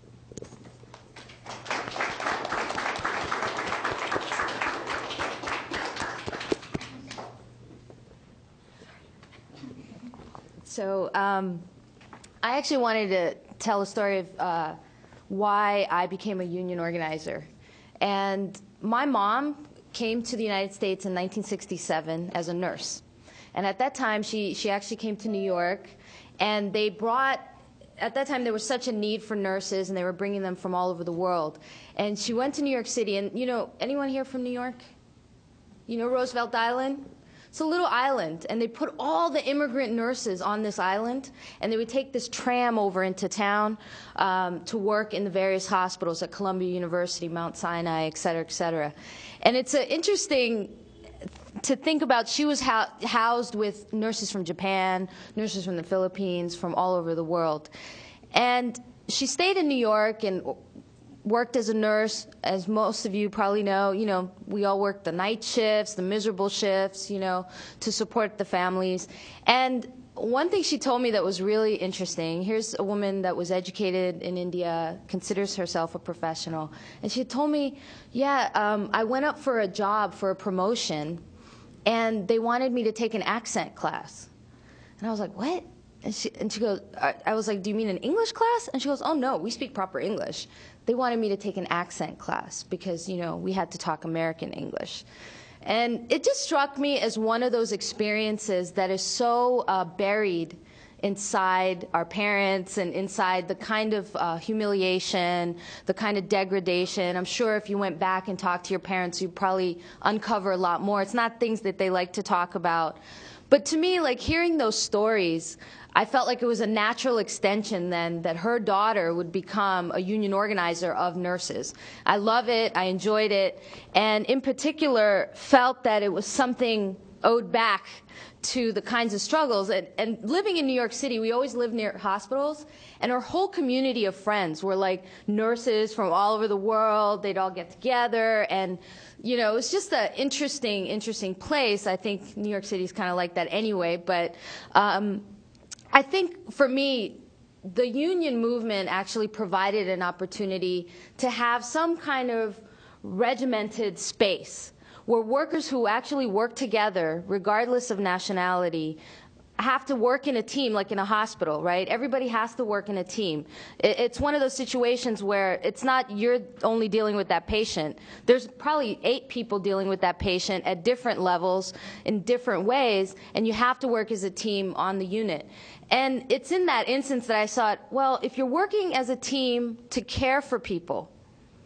S2: So um, I actually wanted to tell a story of uh, why I became a union organizer. And my mom came to the United States in nineteen sixty-seven as a nurse. And at that time, she, she actually came to New York, and they brought, at that time, there was such a need for nurses, and they were bringing them from all over the world. And she went to New York City, and, you know, anyone here from New York? You know Roosevelt Island? It's a little island, and they put all the immigrant nurses on this island, and they would take this tram over into town um, to work in the various hospitals at Columbia University, Mount Sinai, et cetera, et cetera. And it's uh, interesting to think about. She was ho housed with nurses from Japan, nurses from the Philippines, from all over the world. And she stayed in New York and worked as a nurse. As most of you probably know, you know, we all worked the night shifts, the miserable shifts, you know, to support the families. And one thing she told me that was really interesting, here's a woman that was educated in India, considers herself a professional, and she told me, yeah, um, I went up for a job, for a promotion, and they wanted me to take an accent class. And I was like, what? And she, and she goes, I, I was like, do you mean an English class? And she goes, oh, no, we speak proper English. They wanted me to take an accent class because, you know, we had to talk American English. And it just struck me as one of those experiences that is so uh, buried inside our parents and inside the kind of uh, humiliation, the kind of degradation. I'm sure if you went back and talked to your parents, you'd probably uncover a lot more. It's not things that they like to talk about. But to me, like, hearing those stories, I felt like it was a natural extension then that her daughter would become a union organizer of nurses. I love it. I enjoyed it. And in particular, felt that it was something owed back to the kinds of struggles. And, and living in New York City, we always lived near hospitals, and our whole community of friends were like nurses from all over the world. They'd all get together, and you know, it was just an interesting, interesting place. I think New York City is kind of like that anyway, but um, I think for me, the union movement actually provided an opportunity to have some kind of regimented space where workers who actually work together, regardless of nationality, have to work in a team, like in a hospital, right? Everybody has to work in a team. It's one of those situations where it's not you're only dealing with that patient. There's probably eight people dealing with that patient at different levels in different ways, and you have to work as a team on the unit. And it's in that instance that I thought, well, if you're working as a team to care for people,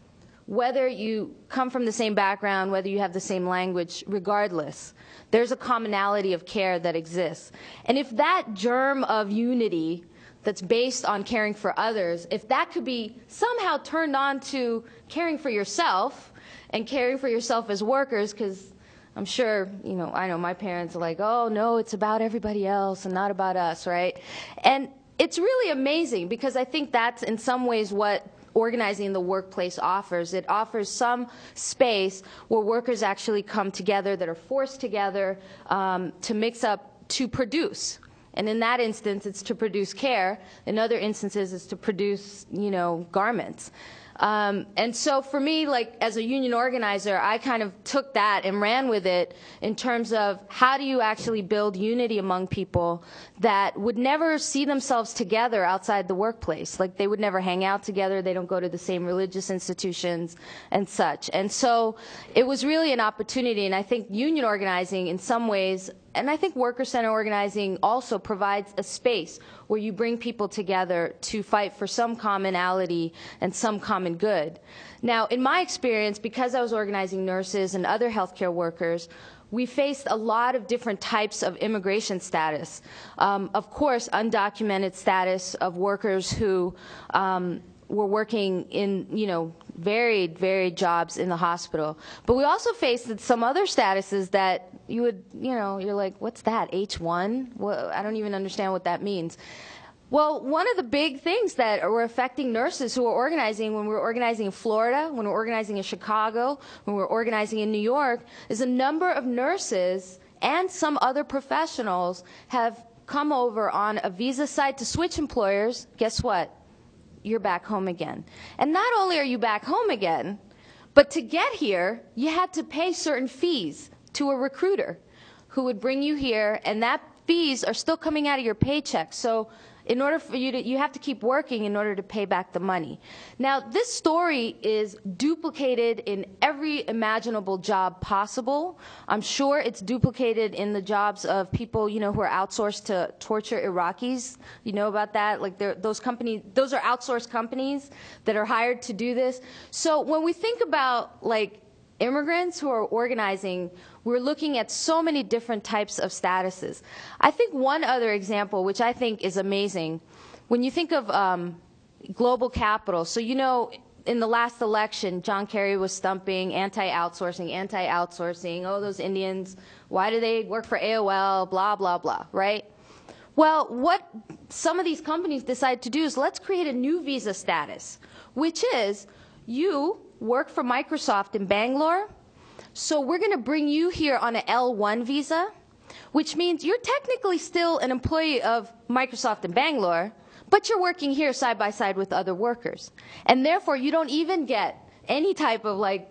S2: whether you come from the same background, whether you have the same language, regardless, there's a commonality of care that exists. And if that germ of unity that's based on caring for others, if that could be somehow turned on to caring for yourself and caring for yourself as workers, because I'm sure, you know, I know my parents are like, oh, no, it's about everybody else and not about us, right? And it's really amazing, because I think that's in some ways what organizing in the workplace offers. It offers some space where workers actually come together, that are forced together um, to mix up, to produce. And in that instance, it's to produce care. In other instances, it's to produce, you know, garments. Um, and so for me, like as a union organizer, I kind of took that and ran with it in terms of how do you actually build unity among people that would never see themselves together outside the workplace. Like they would never hang out together, they don't go to the same religious institutions and such. And so it was really an opportunity, and I think union organizing in some ways, and I think worker center organizing also provides a space where you bring people together to fight for some commonality and some common good. Now, in my experience, because I was organizing nurses and other healthcare workers, we faced a lot of different types of immigration status. Um, of course, undocumented status of workers who um, were working in, you know, varied, varied jobs in the hospital. But we also faced some other statuses that you would, you know, you're like, what's that, H one? Well, I don't even understand what that means. Well, one of the big things that were affecting nurses who were organizing when we were organizing in Florida, when we were organizing in Chicago, when we were organizing in New York, is a number of nurses and some other professionals have come over on a visa site to switch employers. Guess what? You're back home again. And not only are you back home again, but to get here, you had to pay certain fees to a recruiter who would bring you here, and that fees are still coming out of your paycheck. So in order for you to, you have to keep working in order to pay back the money. Now, this story is duplicated in every imaginable job possible. I'm sure it's duplicated in the jobs of people, you know, who are outsourced to torture Iraqis. You know about that? Like those companies, those are outsourced companies that are hired to do this. So when we think about like immigrants who are organizing, we're looking at so many different types of statuses. I think one other example, which I think is amazing, when you think of um, global capital, so you know in the last election, John Kerry was stumping anti-outsourcing, anti-outsourcing, oh, those Indians, why do they work for A O L, blah, blah, blah, right? Well, what some of these companies decide to do is let's create a new visa status, which is you work for Microsoft in Bangalore, so we're going to bring you here on an L one visa, which means you're technically still an employee of Microsoft in Bangalore, but you're working here side by side with other workers. And therefore, you don't even get any type of like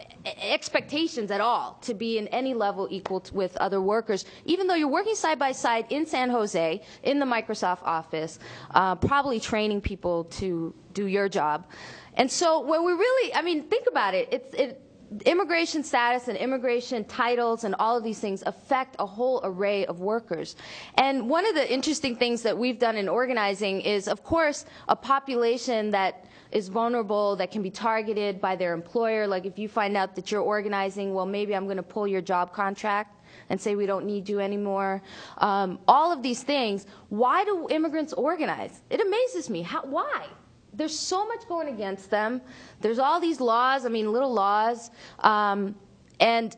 S2: expectations at all to be in any level equal to, with other workers, even though you're working side by side in San Jose, in the Microsoft office, uh, probably training people to do your job. And so when we really, I mean, think about it, it's, it, immigration status and immigration titles and all of these things affect a whole array of workers. And one of the interesting things that we've done in organizing is, of course, a population that is vulnerable, that can be targeted by their employer. Like if you find out that you're organizing, well, maybe I'm going to pull your job contract and say we don't need you anymore. Um, all of these things. Why do immigrants organize? It amazes me. How, why? There's so much going against them. There's all these laws, I mean, little laws. Um, and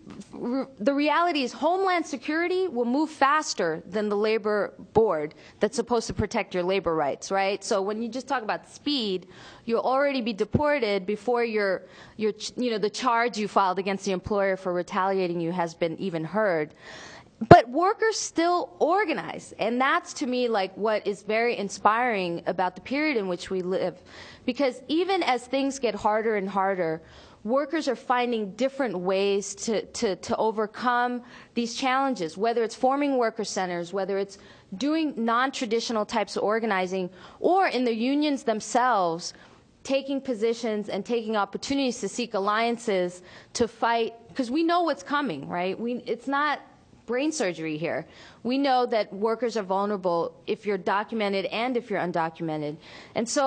S2: r- the reality is Homeland Security will move faster than the labor board that's supposed to protect your labor rights, right? So when you just talk about speed, you'll already be deported before your, your, you know, the charge you filed against the employer for retaliating you has been even heard. But workers still organize, and that's to me like what is very inspiring about the period in which we live. Because even as things get harder and harder, workers are finding different ways to, to, to overcome these challenges, whether it's forming worker centers, whether it's doing non-traditional types of organizing, or in the unions themselves, taking positions and taking opportunities to seek alliances to fight, because we know what's coming, right? We, it's not brain surgery here. We know that workers are vulnerable if you're documented and if you're undocumented. And so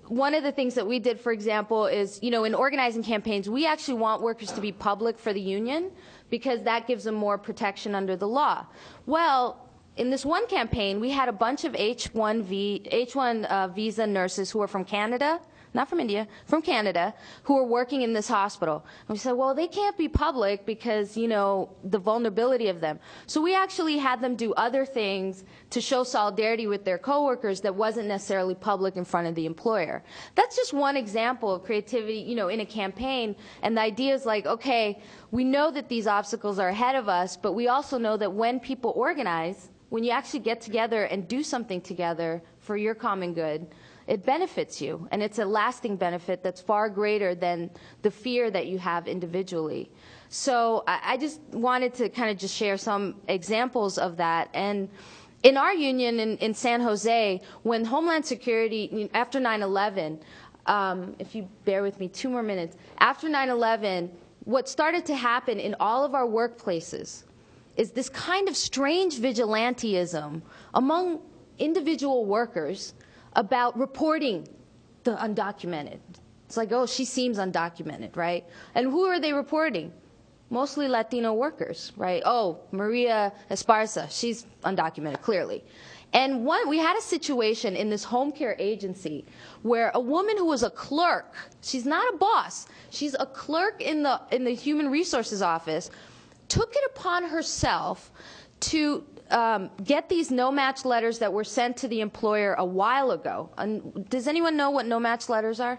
S2: one of the things that we did, for example, is, you know, in organizing campaigns, we actually want workers to be public for the union because that gives them more protection under the law. Well, in this one campaign, we had a bunch of H one V, H one uh, visa nurses who are from Canada, not from India, from Canada, who are working in this hospital. And we said, well, they can't be public because, you know, the vulnerability of them. So we actually had them do other things to show solidarity with their coworkers that wasn't necessarily public in front of the employer. That's just one example of creativity, you know, in a campaign. And the idea is like, okay, we know that these obstacles are ahead of us, but we also know that when people organize, when you actually get together and do something together for your common good, it benefits you, and it's a lasting benefit that's far greater than the fear that you have individually. So I, I just wanted to kind of just share some examples of that. And in our union in, in San Jose, when Homeland Security, after nine eleven, um, if you bear with me two more minutes, after nine eleven, what started to happen in all of our workplaces is this kind of strange vigilantism among individual workers about reporting the undocumented. It's like, oh, she seems undocumented, right? And who are they reporting? Mostly Latino workers, right? Oh, Maria Esparza, she's undocumented, clearly. And one, we had a situation in this home care agency where a woman who was a clerk, she's not a boss, she's a clerk in the, in the human resources office, took it upon herself to Um, get these no-match letters that were sent to the employer a while ago. And does anyone know what no-match letters are?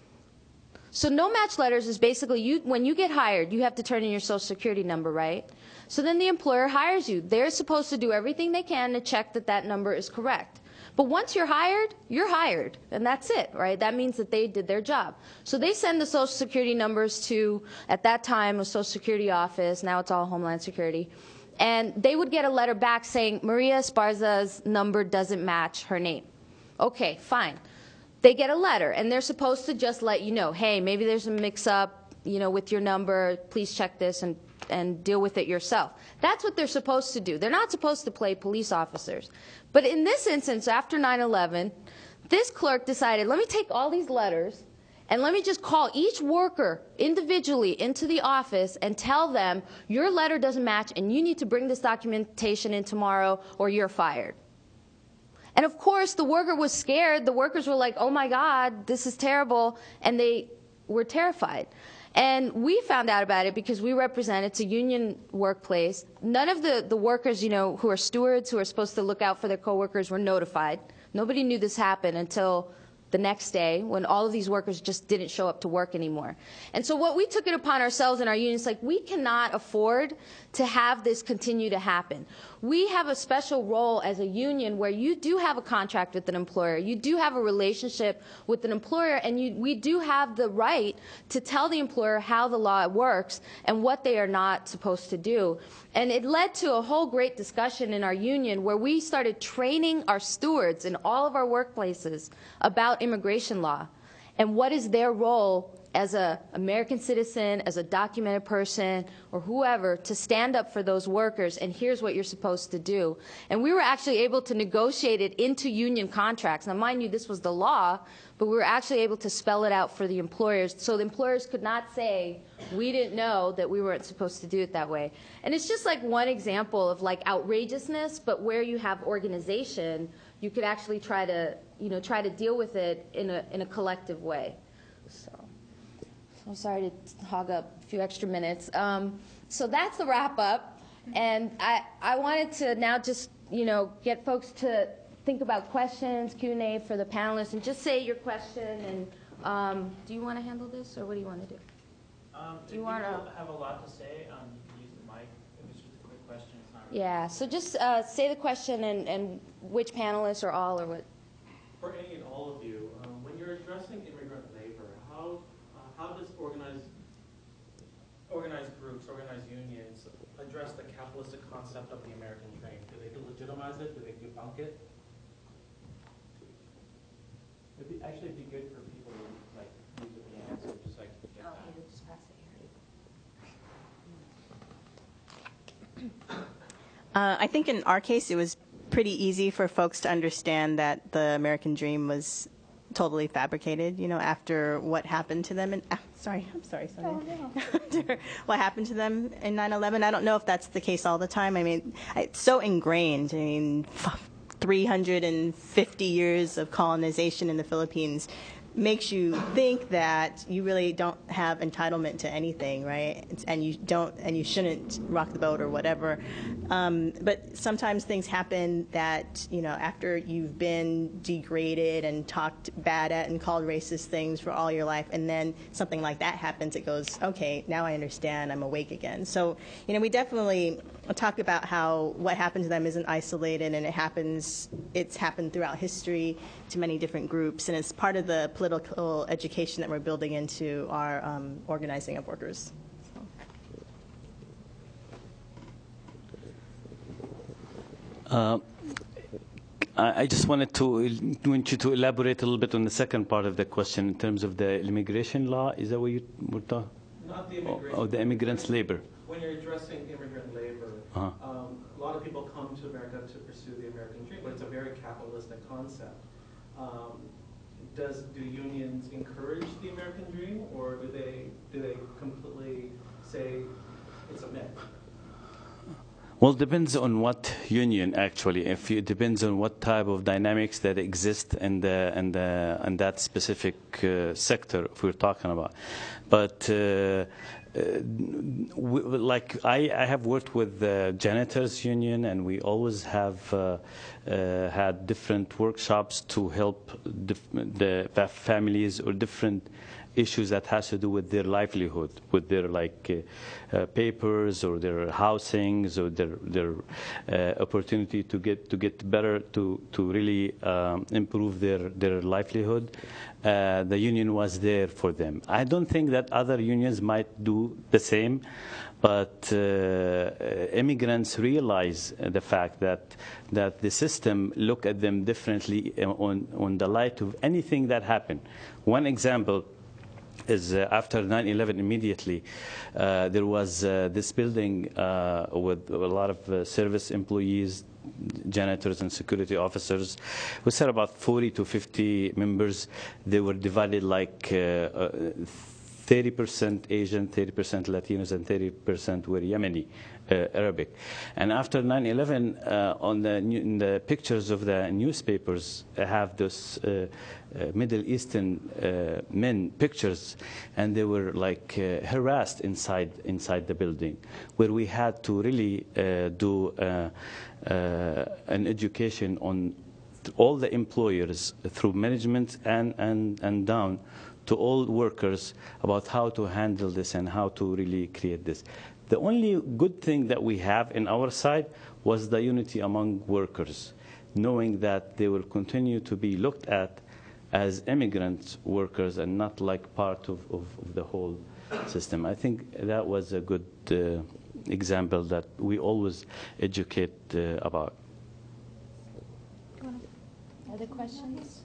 S2: So no-match letters is basically you, when you get hired, you have to turn in your Social Security number, right? So then the employer hires you. They're supposed to do everything they can to check that that number is correct. But once you're hired, you're hired, and that's it, right? That means that they did their job. So they send the Social Security numbers to, at that time, a Social Security office. Now it's all Homeland Security. And they would get a letter back saying, Maria Esparza's number doesn't match her name. Okay, fine. They get a letter, and they're supposed to just let you know, hey, maybe there's a mix-up, you know, with your number. Please check this and, and deal with it yourself. That's what they're supposed to do. They're not supposed to play police officers. But in this instance, after nine eleven, this clerk decided, let me take all these letters, and let me just call each worker individually into the office and tell them your letter doesn't match and you need to bring this documentation in tomorrow or you're fired. And of course, the worker was scared. The workers were like, oh my God, this is terrible. And they were terrified. And we found out about it because we represent, it's a union workplace. None of the, the workers, you know, who are stewards, who are supposed to look out for their coworkers, were notified. Nobody knew this happened until the next day when all of these workers just didn't show up to work anymore. And so what we took it upon ourselves in our union is like, we cannot afford to have this continue to happen. We have a special role as a union where you do have a contract with an employer, you do have a relationship with an employer, and you, we do have the right to tell the employer how the law works and what they are not supposed to do. And it led to a whole great discussion in our union where we started training our stewards in all of our workplaces about immigration law and what is their role as an American citizen, as a documented person, or whoever, to stand up for those workers, and here's what you're supposed to do. And we were actually able to negotiate it into union contracts. Now, mind you, this was the law, but we were actually able to spell it out for the employers, so the employers could not say, we didn't know that we weren't supposed to do it that way. And it's just like one example of like outrageousness, but where you have organization, you could actually try to, you know, try to deal with it in a, in a collective way. So. I'm sorry to hog up a few extra minutes. Um, so that's the wrap up. And I, I wanted to now just, you know, get folks to think about questions, Q and A for the panelists, and just say your question. And um, do you want to handle this, or what do you want to do?
S7: Um,
S2: do you
S7: if
S2: want
S7: people
S2: to
S7: have a lot to say, um, you can use the mic. If it's just a quick question, it's not really.
S2: Yeah, so just uh, say the question and, and which panelists or all or what.
S7: For any and all of you, um, when you're addressing immigrant labor, how How does organized, organized groups, organized unions address the capitalistic concept of the American dream? Do they legitimize it? Do they debunk it? It'd be, actually, it'd be good for people to like use it in the answer, just like get
S2: Oh,
S7: that.
S2: okay, just pass it
S5: Uh,
S2: here.
S5: I think in our case, it was pretty easy for folks to understand that the American dream was totally fabricated, you know, after what happened to them. And ah, sorry, I'm sorry, sorry.
S2: Oh, no.
S5: After what happened to them in nine eleven. I don't know if that's the case all the time. I mean, it's so ingrained. I mean, three hundred fifty years of colonization in the Philippines makes you think that you really don't have entitlement to anything, right? It's, and you don't, and you shouldn't rock the boat or whatever. Um, but sometimes things happen that, you know, after you've been degraded and talked bad at and called racist things for all your life, and then something like that happens, it goes, okay, now I understand, I'm awake again. So, you know, we definitely talk about how what happened to them isn't isolated, and it happens, it's happened throughout history to many different groups, and it's part of the political education that we're building into our um, organizing of workers. So.
S6: Uh, I I just wanted to want you to elaborate a little bit on the second part of the question in terms of the immigration law. Is that what you were talking?
S7: Not the immigration.
S6: Oh, the immigrants' labor.
S7: When you're addressing immigrant labor,
S6: Uh-huh.
S7: um, a lot of people come to America to pursue the American dream, but it's a very capitalistic concept. Um, does do unions encourage the American dream, or do they do they completely say it's a myth?
S6: Well, it depends on what union, actually. If you, it depends on what type of dynamics that exist in the in the in that specific uh, sector, if we're talking about. But uh, uh, we, like I, I have worked with the janitors union, and we always have uh, uh, had different workshops to help dif- the families or different issues that has to do with their livelihood, with their like uh, uh, papers or their housings or their their uh, opportunity to get to get better to to really um, improve their their livelihood. Uh, the union was there for them. I don't think that other unions might do the same, but uh, immigrants realize the fact that that the system look at them differently on on the light of anything that happened. One example is uh, after nine eleven immediately, uh, there was uh, this building uh, with a lot of uh, service employees, janitors and security officers. We said about forty to fifty members. They were divided like uh, uh, thirty percent Asian, thirty percent Latinos, and thirty percent were Yemeni, uh, Arabic. And after nine eleven, uh, on the, in the pictures of the newspapers have those uh, uh, Middle Eastern uh, men pictures, and they were like uh, harassed inside inside the building, where we had to really uh, do uh, uh, an education on all the employers through management and and and down to all workers about how to handle this and how to really create this. The only good thing that we have in our side was the unity among workers, knowing that they will continue to be looked at as immigrant workers and not like part of, of, of the whole system. I think that was a good uh, example that we always educate uh, about.
S2: Other questions?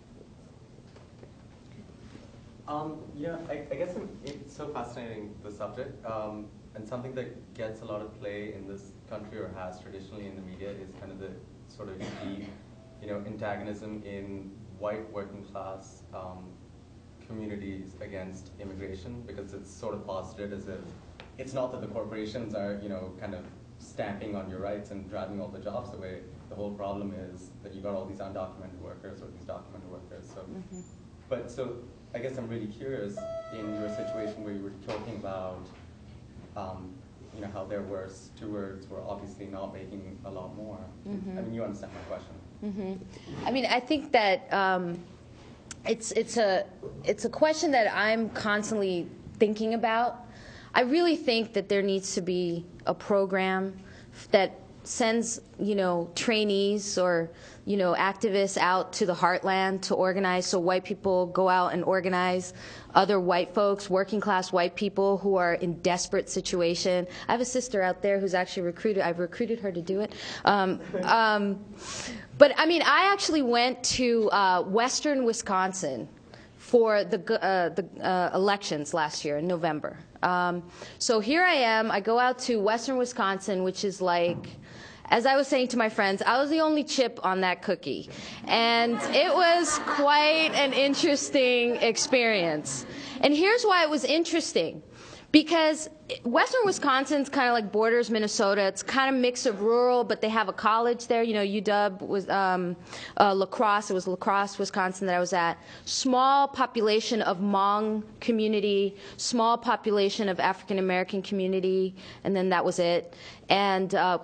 S8: Um, yeah, I, I guess I'm, it's so fascinating, the subject, um, and something that gets a lot of play in this country or has traditionally in the media is kind of the sort of deep, you know, antagonism in white working class um, communities against immigration, because it's sort of posited as if it's not that the corporations are, you know, kind of stamping on your rights and driving all the jobs away. The whole problem is that you got all these undocumented workers or these documented workers. So, mm-hmm. But so I guess I'm really curious in your situation where you were talking about, um, you know, how there were stewards were obviously not making a lot more. Mm-hmm. I mean, you understand my question.
S2: Mm-hmm. I mean, I think that um, it's it's a it's a question that I'm constantly thinking about. I really think that there needs to be a program that sends, you know, trainees or, you know, activists out to the heartland to organize, so white people go out and organize other white folks, working class white people who are in desperate situation. I have a sister out there who's actually recruited. I've recruited her to do it. Um, um, but I mean, I actually went to uh, Western Wisconsin for the uh, the uh, elections last year in November. Um, so here I am. I go out to Western Wisconsin, which is like as I was saying to my friends, I was the only chip on that cookie. And it was quite an interesting experience. And here's why it was interesting. Because western Wisconsin's kind of like borders Minnesota. It's kind of mix of rural, but they have a college there. You know, U W was um, uh, La Crosse. It was La Crosse, Wisconsin that I was at. Small population of Hmong community, small population of African American community, and then that was it. And uh,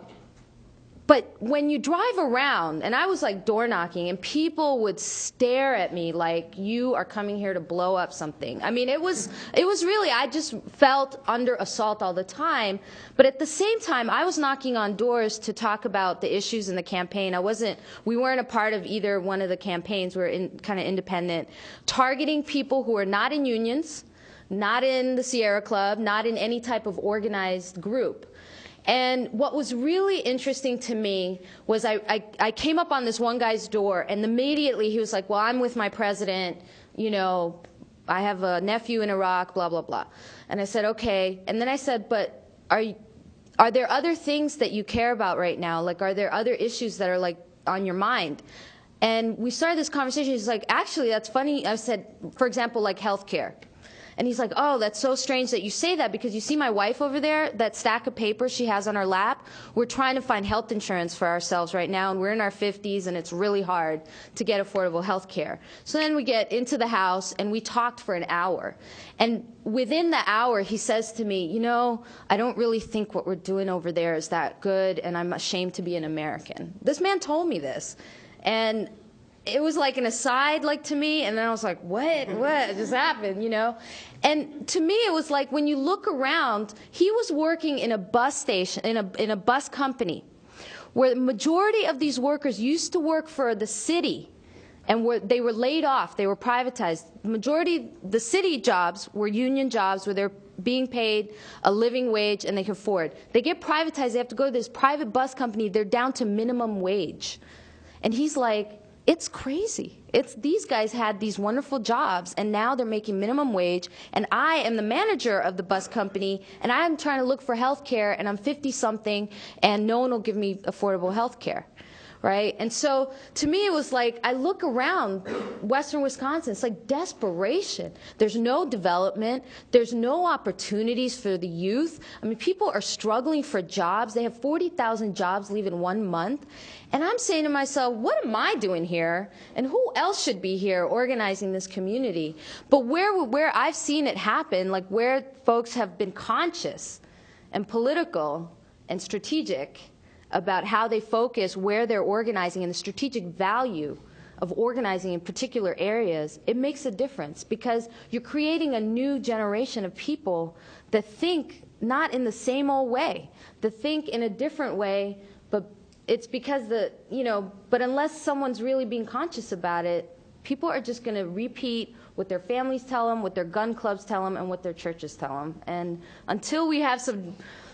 S2: but when you drive around, and I was like door knocking, and people would stare at me like, you are coming here to blow up something. I mean, it was, it was really, I just felt under assault all the time. But at the same time, I was knocking on doors to talk about the issues in the campaign. I wasn't, we weren't a part of either one of the campaigns. We were in, kind of independent, targeting people who are not in unions, not in the Sierra Club, not in any type of organized group. And what was really interesting to me was I, I, I came up on this one guy's door, and immediately he was like, well, I'm with my president, you know, I have a nephew in Iraq, blah, blah, blah. And I said, okay. And then I said, but are you, are there other things that you care about right now? Like, are there other issues that are, like, on your mind? And we started this conversation. He's like, actually, that's funny. I said, for example, like healthcare. And he's like, oh, that's so strange that you say that, because you see my wife over there, that stack of papers she has on her lap? We're trying to find health insurance for ourselves right now, and we're in our fifties, and it's really hard to get affordable health care. So then we get into the house, and we talked for an hour. And within the hour, he says to me, you know, I don't really think what we're doing over there is that good, and I'm ashamed to be an American. This man told me this. And it was like an aside, like, to me, and then I was like, what? What just happened, you know? And to me, it was like, when you look around, he was working in a bus station, in a, in a bus company, where the majority of these workers used to work for the city, and were, they were laid off, they were privatized. The majority, the city jobs were union jobs where they're being paid a living wage and they can afford. They get privatized, they have to go to this private bus company, they're down to minimum wage. And he's like, it's crazy. It's, these guys had these wonderful jobs, and now they're making minimum wage, and I am the manager of the bus company, and I'm trying to look for health care, and I'm fifty-something, and no one will give me affordable health care. Right? And so to me, it was like, I look around western Wisconsin, it's like desperation. There's no development. There's no opportunities for the youth. I mean, people are struggling for jobs. They have forty thousand jobs leave in one month. And I'm saying to myself, what am I doing here? And who else should be here organizing this community? But where, where I've seen it happen, like where folks have been conscious and political and strategic about how they focus, where they're organizing, and the strategic value of organizing in particular areas, it makes a difference, because you're creating a new generation of people that think not in the same old way, that think in a different way, but it's because the, you know, but unless someone's really being conscious about it, people are just going to repeat what their families tell them, what their gun clubs tell them, and what their churches tell them. And until we have some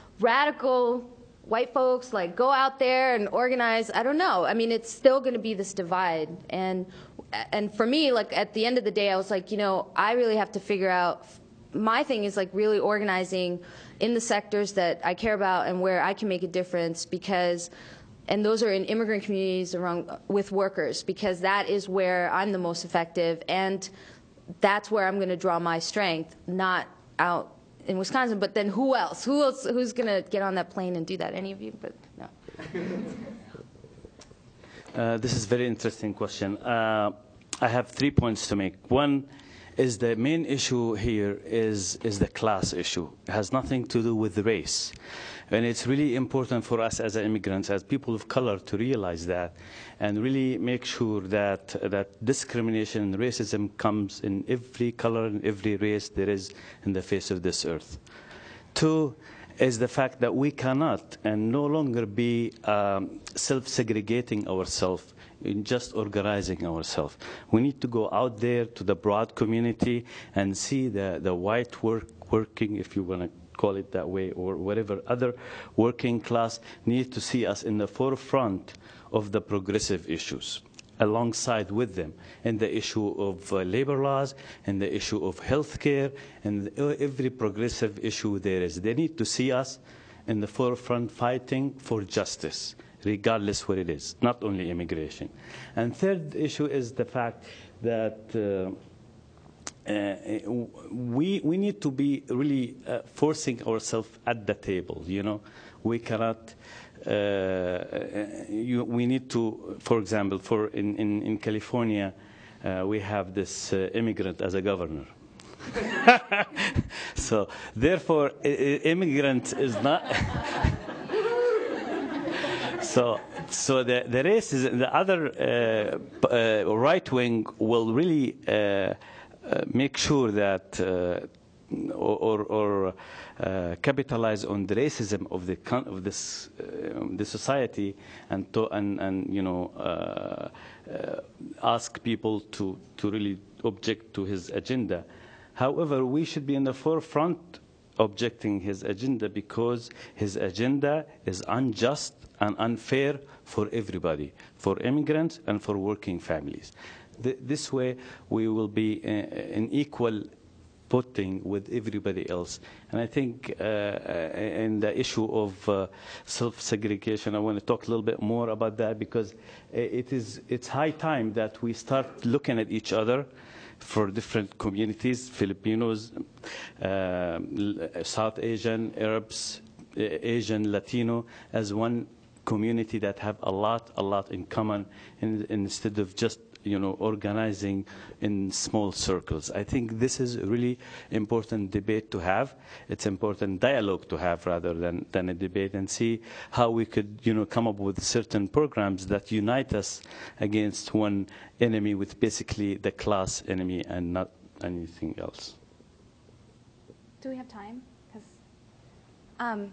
S2: radical white folks like go out there and organize, I don't know. I mean, it's still going to be this divide. And and for me, like at the end of the day, I was like, you know, I really have to figure out, my thing is like really organizing in the sectors that I care about and where I can make a difference, because, and those are in immigrant communities around with workers, because that is where I'm the most effective, and that's where I'm going to draw my strength, not out in Wisconsin. But then who else? Who else? Who's going to get on that plane and do that? Any of you? But no.
S6: Uh, this is a very interesting question. Uh, I have three points to make. One is the main issue here is, is the class issue. It has nothing to do with race. And it's really important for us as immigrants, as people of color, to realize that and really make sure that, that discrimination and racism comes in every color and every race there is in the face of this earth. Two is the fact that we cannot and no longer be um, self-segregating ourselves in just organizing ourselves. We need to go out there to the broad community and see the, the white work, working, if you want to call it that way, or whatever other working class need to see us in the forefront of the progressive issues, alongside with them, in the issue of uh, labor laws, and the issue of health care, and every progressive issue there is. They need to see us in the forefront fighting for justice, regardless what it is, not only immigration. And third issue is the fact that uh, uh, we, we need to be really uh, forcing ourselves at the table, you know. We cannot, uh, you, we need to, for example, for in, in, in California, uh, we have this uh, immigrant as a governor. So therefore, I- I- immigrant is not. so, so the the racism, the other uh, p- uh, right wing will really uh, uh, make sure that uh, or, or uh, capitalize on the racism of the con- of this uh, the society and to, and and you know uh, uh, ask people to to really object to his agenda. However, we should be in the forefront objecting his agenda because his agenda is unjust and unfair for everybody, for immigrants and for working families. Th- this way, we will be uh, in equal footing with everybody else. And I think uh, in the issue of uh, self-segregation, I want to talk a little bit more about that because it is it's high time that we start looking at each other for different communities, Filipinos, uh, South Asian, Arabs, Asian, Latino, as one community that have a lot, a lot in common, in, instead of just, you know, organizing in small circles. I think this is a really important debate to have. It's important dialogue to have rather than, than a debate, and see how we could, you know, come up with certain programs that unite us against one enemy, with basically the class enemy and not anything else.
S4: Do we have time? 'Cause, um,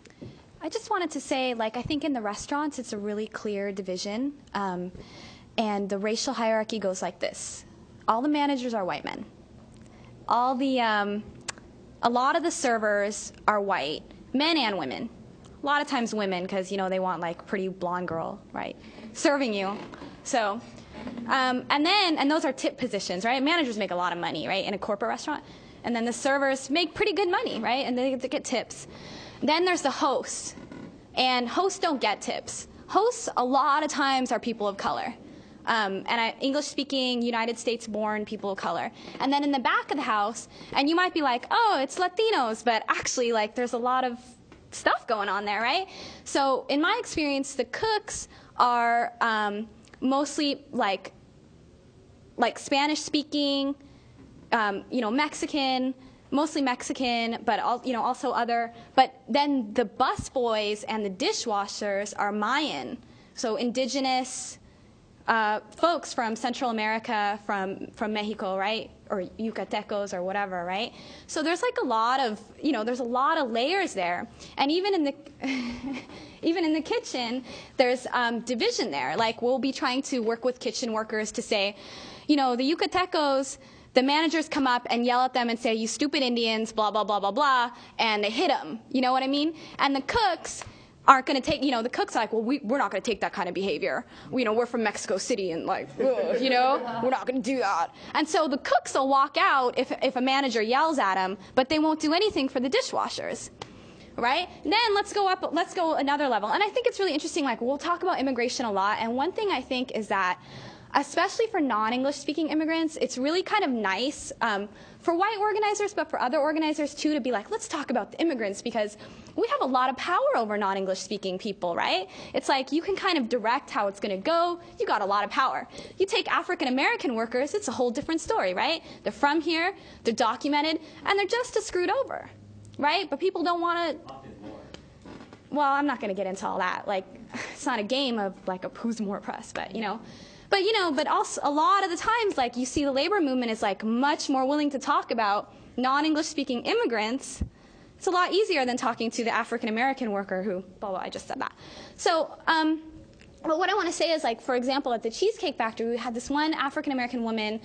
S4: I just wanted to say, like, I think in the restaurants, it's a really clear division. Um, and the racial hierarchy goes like this. All the managers are white men. All the, um, a lot of the servers are white, men and women. A lot of times women, because, you know, they want, like, pretty blonde girl, right, serving you. So, um, and then, and those are tip positions, right? Managers make a lot of money, right, in a corporate restaurant. And then the servers make pretty good money, right, and they get tips. Then there's the hosts, and hosts don't get tips. Hosts, a lot of times, are people of color. Um, and I, English-speaking, United States-born people of color. And then in the back of the house, and you might be like, oh, it's Latinos, but actually, like, there's a lot of stuff going on there, right? So in my experience, the cooks are um, mostly like, like Spanish-speaking, um, you know, Mexican, mostly Mexican, but all, you know, also other. But then the busboys and the dishwashers are Mayan, so indigenous. Uh, folks from Central America, from, from Mexico, right? Or Yucatecos or whatever, right? So there's like a lot of, you know, there's a lot of layers there. And even in the, even in the kitchen, there's um, division there. Like we'll be trying to work with kitchen workers to say, you know, the Yucatecos, the managers come up and yell at them and say, you stupid Indians, blah, blah, blah, blah, blah, and they hit them. You know what I mean? And the cooks aren't going to take, you know, the cook's like, well, we, we're not going to take that kind of behavior. We, you know, we're from Mexico City and like, ugh, you know, we're not going to do that. And so the cooks will walk out if, if a manager yells at them, but they won't do anything for the dishwashers, right? Then let's go up, let's go another level. And I think it's really interesting, like we'll talk about immigration a lot. And one thing I think is that, especially for non-English speaking immigrants, it's really kind of nice um, for white organizers, but for other organizers too, to be like, let's talk about the immigrants, because we have a lot of power over non-English speaking people, right? It's like you can kind of direct how it's going to go. You got a lot of power. You take African American workers, it's a whole different story, right? They're from here, they're documented, and they're just as screwed over, right? But people don't want to. Well, I'm not going to get into all that. Like, it's not a game of like a who's more oppressed, but you know. But, you know, but also a lot of the times, like, you see the labor movement is, like, much more willing to talk about non-English speaking immigrants. It's a lot easier than talking to the African-American worker who, blah, blah, I just said that. So, um, but what I want to say is, like, for example, at the Cheesecake Factory, we had this one African-American woman,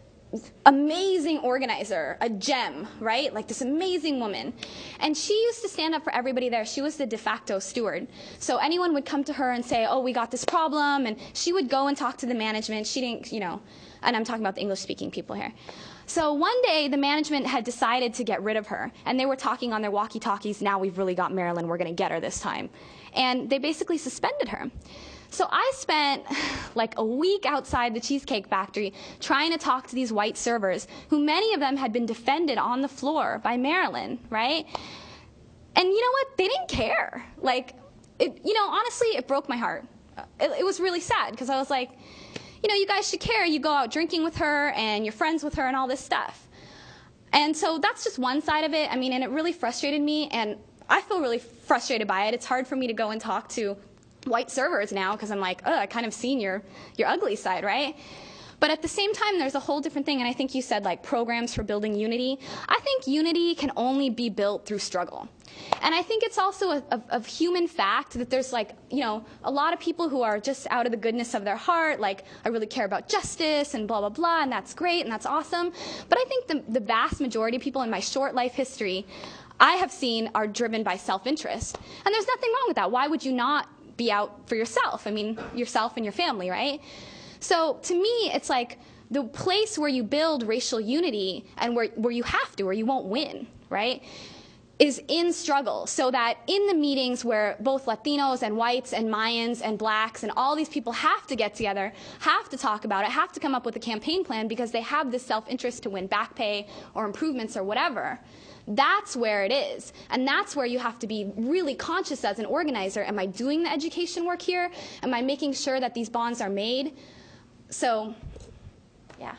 S4: amazing organizer, a gem, right? Like this amazing woman. And she used to stand up for everybody there. She was the de facto steward. So anyone would come to her and say, oh, we got this problem. And she would go and talk to the management. She didn't, you know, and I'm talking about the English-speaking people here. So one day, the management had decided to get rid of her, and they were talking on their walkie-talkies, now we've really got Marilyn, we're going to get her this time. And they basically suspended her. So I spent like a week outside the Cheesecake Factory trying to talk to these white servers, who many of them had been defended on the floor by Marilyn, right? And you know what? They didn't care. Like, it, you know, honestly, it broke my heart. It, it was really sad, because I was like, you know, you guys should care. You go out drinking with her, and you're friends with her, and all this stuff. And so that's just one side of it. I mean, and it really frustrated me, and I feel really frustrated by it. It's hard for me to go and talk to white servers now, because I'm like, oh, I kind of seen your, your ugly side, right? But at the same time, there's a whole different thing, and I think you said, like, programs for building unity. I think unity can only be built through struggle. And I think it's also a, a, a human fact that there's, like, you know, a lot of people who are just out of the goodness of their heart, like, I really care about justice and blah, blah, blah, and that's great and that's awesome. But I think the, the vast majority of people in my short life history I have seen are driven by self-interest. And there's nothing wrong with that. Why would you not be out for yourself? I mean, yourself and your family, right? So to me, it's like the place where you build racial unity and where, where you have to, or you won't win, right, is in struggle. So that in the meetings where both Latinos and whites and Mayans and blacks and all these people have to get together, have to talk about it, have to come up with a campaign plan because they have this self-interest to win back pay or improvements or whatever. That's where it is. And that's where you have to be really conscious as an organizer. Am I doing the education work here? Am I making sure that these bonds are made? So, yeah.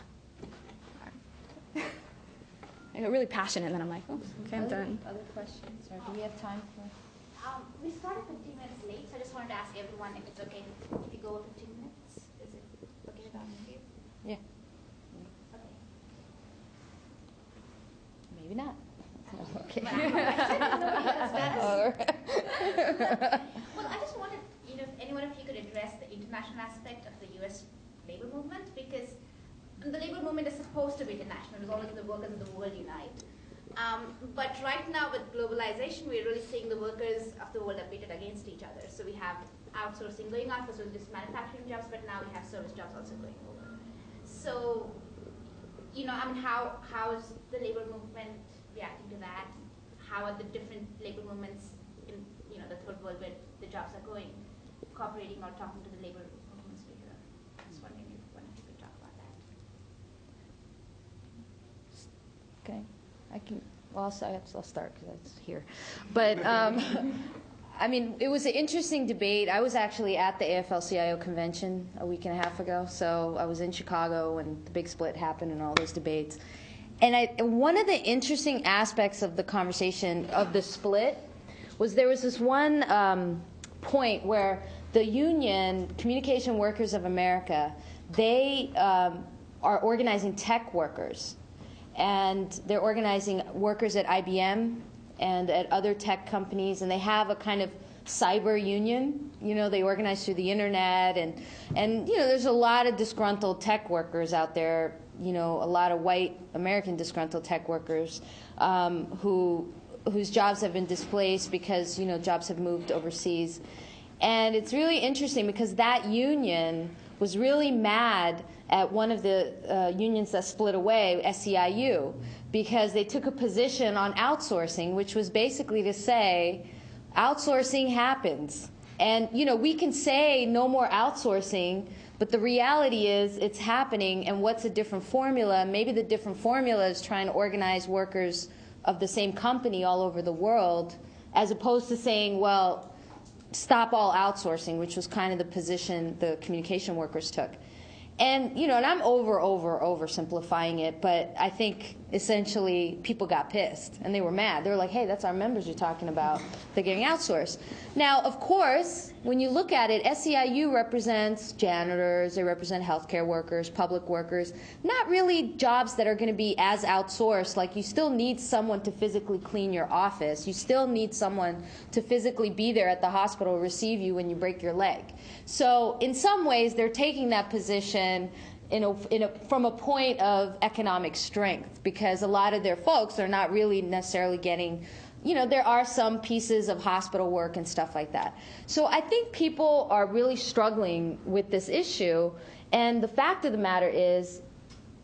S4: I get really passionate, and then I'm like, oh, okay, I'm
S2: other,
S4: done.
S2: Other questions? Or do we have time for?
S3: Um, we started fifteen minutes late, so I just wanted to ask everyone if it's okay if you go over fifteen minutes. Is it okay with you?
S2: Yeah.
S3: Okay.
S2: Maybe not. Okay.
S3: Well, I just wanted, you know, if anyone of you could address the international aspect of the U S labor movement, because the labor movement is supposed to be international. It's always the workers of the world unite. Um, but right now with globalization, we're really seeing the workers of the world are pitted against each other. So we have outsourcing going on for so just manufacturing jobs, but now we have service jobs also going over. So, you know, I mean, how how is the labor movement reacting to that? How are the different labor movements in, you know, the third world where the jobs are going, cooperating or talking to the labor movements over here? I was wondering if one of you could talk about that.
S2: Okay, I can. Well, I'll, I'll start because it's here. But um, I mean, it was an interesting debate. I was actually at the A F L C I O convention a week and a half ago. So I was in Chicago when the big split happened and all those debates. And I, one of the interesting aspects of the conversation of the split was there was this one um, point where the union, Communication Workers of America, they um, are organizing tech workers. And they're organizing workers at I B M and at other tech companies, and they have a kind of cyber union. You know, they organize through the internet, and, and you know, there's a lot of disgruntled tech workers out there, you know, a lot of white American disgruntled tech workers um, who whose jobs have been displaced because, you know, jobs have moved overseas. And it's really interesting because that union was really mad at one of the uh, unions that split away, S E I U, because they took a position on outsourcing, which was basically to say, outsourcing happens. And, you know, we can say no more outsourcing, but the reality is it's happening, and what's a different formula? Maybe the different formula is trying to organize workers of the same company all over the world, as opposed to saying, well, stop all outsourcing, which was kind of the position the communication workers took. And, you know, and I'm over, over, oversimplifying it, but I think essentially people got pissed and they were mad. They were like, hey, that's our members you're talking about. They're getting outsourced. Now, of course, when you look at it, S E I U represents janitors, they represent healthcare workers, public workers, not really jobs that are going to be as outsourced. Like, you still need someone to physically clean your office. You still need someone to physically be there at the hospital to receive you when you break your leg. So in some ways, they're taking that position in a, in a, from a point of economic strength, because a lot of their folks are not really necessarily getting, you know, there are some pieces of hospital work and stuff like that. So I think people are really struggling with this issue, and the fact of the matter is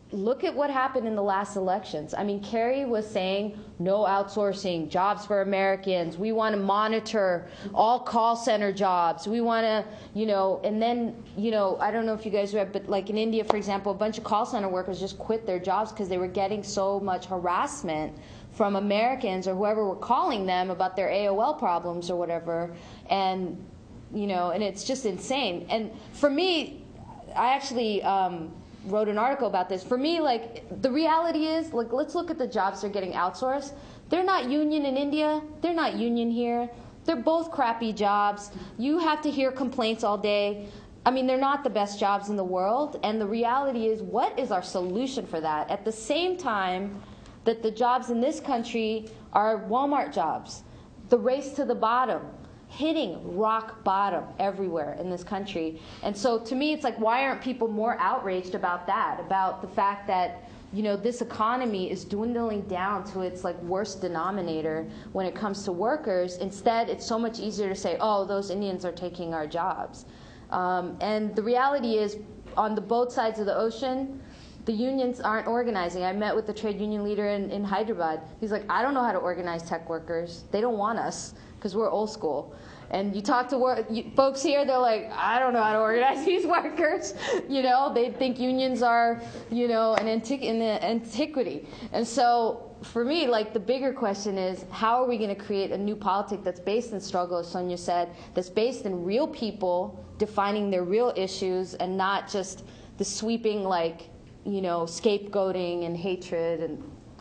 S2: look at what happened in the last elections. I mean, Kerry was saying no outsourcing, jobs for Americans. We want to monitor all call center jobs. We want to, you know, and then, you know, I don't know if you guys read, but like in India, for example, a bunch of call center workers just quit their jobs because they were getting so much harassment from Americans or whoever were calling them about their A O L problems or whatever. And, you know, and it's just insane. And for me, I actually um, wrote an article about this. For me, like, the reality is, like, let's look at the jobs they're getting outsourced. They're not union in India. They're not union here. They're both crappy jobs. You have to hear complaints all day. I mean, they're not the best jobs in the world. And the reality is, what is our solution for that? At the same time that the jobs in this country are Walmart jobs, the race to the bottom, hitting rock bottom everywhere in this country. And so to me, it's like, why aren't people more outraged about that, about the fact that, you know, this economy is dwindling down to its like worst denominator when it comes to workers. Instead, it's so much easier to say, oh, those Indians are taking our jobs. Um, and the reality is, on the both sides of the ocean, the unions aren't organizing. I met with the trade union leader in, in Hyderabad. He's like, I don't know how to organize tech workers. They don't want us because we're old school. And you talk to work, you, folks here, they're like, I don't know how to organize these workers. You know, they think unions are, you know, an antiqu- in antiquity. And so for me, like, the bigger question is, how are we going to create a new politic that's based in struggle, as Sonia said, that's based in real people defining their real issues and not just the sweeping, like, you know, scapegoating and hatred. And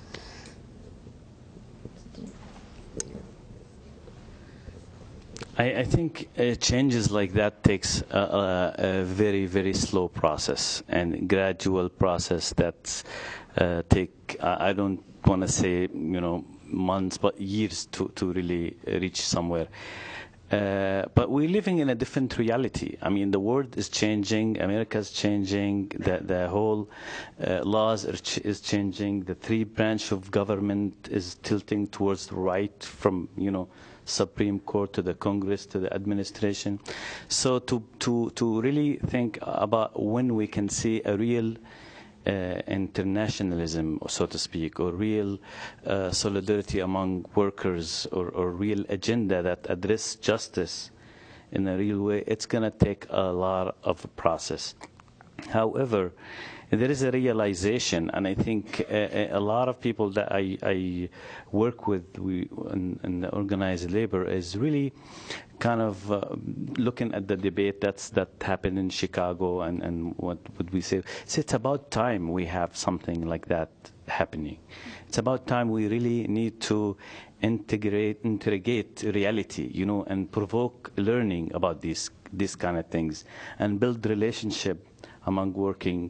S6: I, I think uh, changes like that takes a, a, a very, very slow process and gradual process that uh, take, I don't want to say, you know, months, but years to, to really reach somewhere. Uh, but we're living in a different reality. I mean, the world is changing, America's changing, the, the whole uh, laws are ch- is changing, the three branch of government is tilting towards the right, from, you know, Supreme Court to the Congress to the administration. So to, to, to really think about when we can see a real Uh, internationalism, so to speak, or real uh, solidarity among workers, or, or real agenda that address justice in a real way, it's going to take a lot of a process. However, there is a realization, and I think a, a lot of people that I, I work with we, in, in the organized labor is really kind of uh, looking at the debate that's that happened in Chicago, and, and what would we say? So it's about time we have something like that happening. It's about time we really need to integrate, interrogate reality, you know, and provoke learning about these these kind of things, and build relationship among working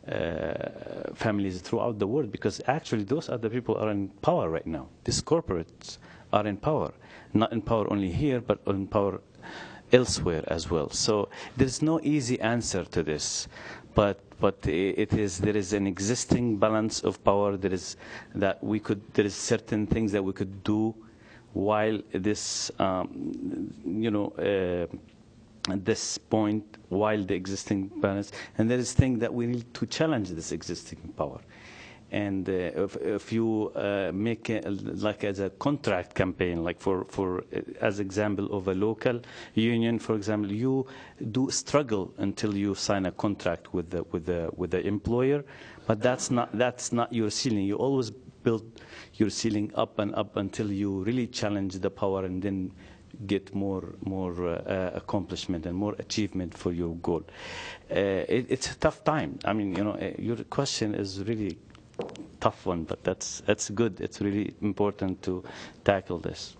S6: uh, families throughout the world, because actually those are the people who are in power right now. These corporates are in power, not in power only here, but in power elsewhere as well. So there's no easy answer to this, but but it is there is an existing balance of power. There is that we could there is certain things that we could do while this um, you know. Uh, At this point, while the existing balance, and there is thing that we need to challenge this existing power. And uh, if, if you uh, make a, like as a contract campaign, like for for uh, as example of a local union, for example, you do struggle until you sign a contract with the with the with the employer, but that's not that's not your ceiling. You always build your ceiling up and up until you really challenge the power, and then get more more uh, accomplishment and more achievement for your goal. Uh, it, it's a tough time. I mean, you know, uh, your question is really tough one, but that's that's good. It's really important to tackle this.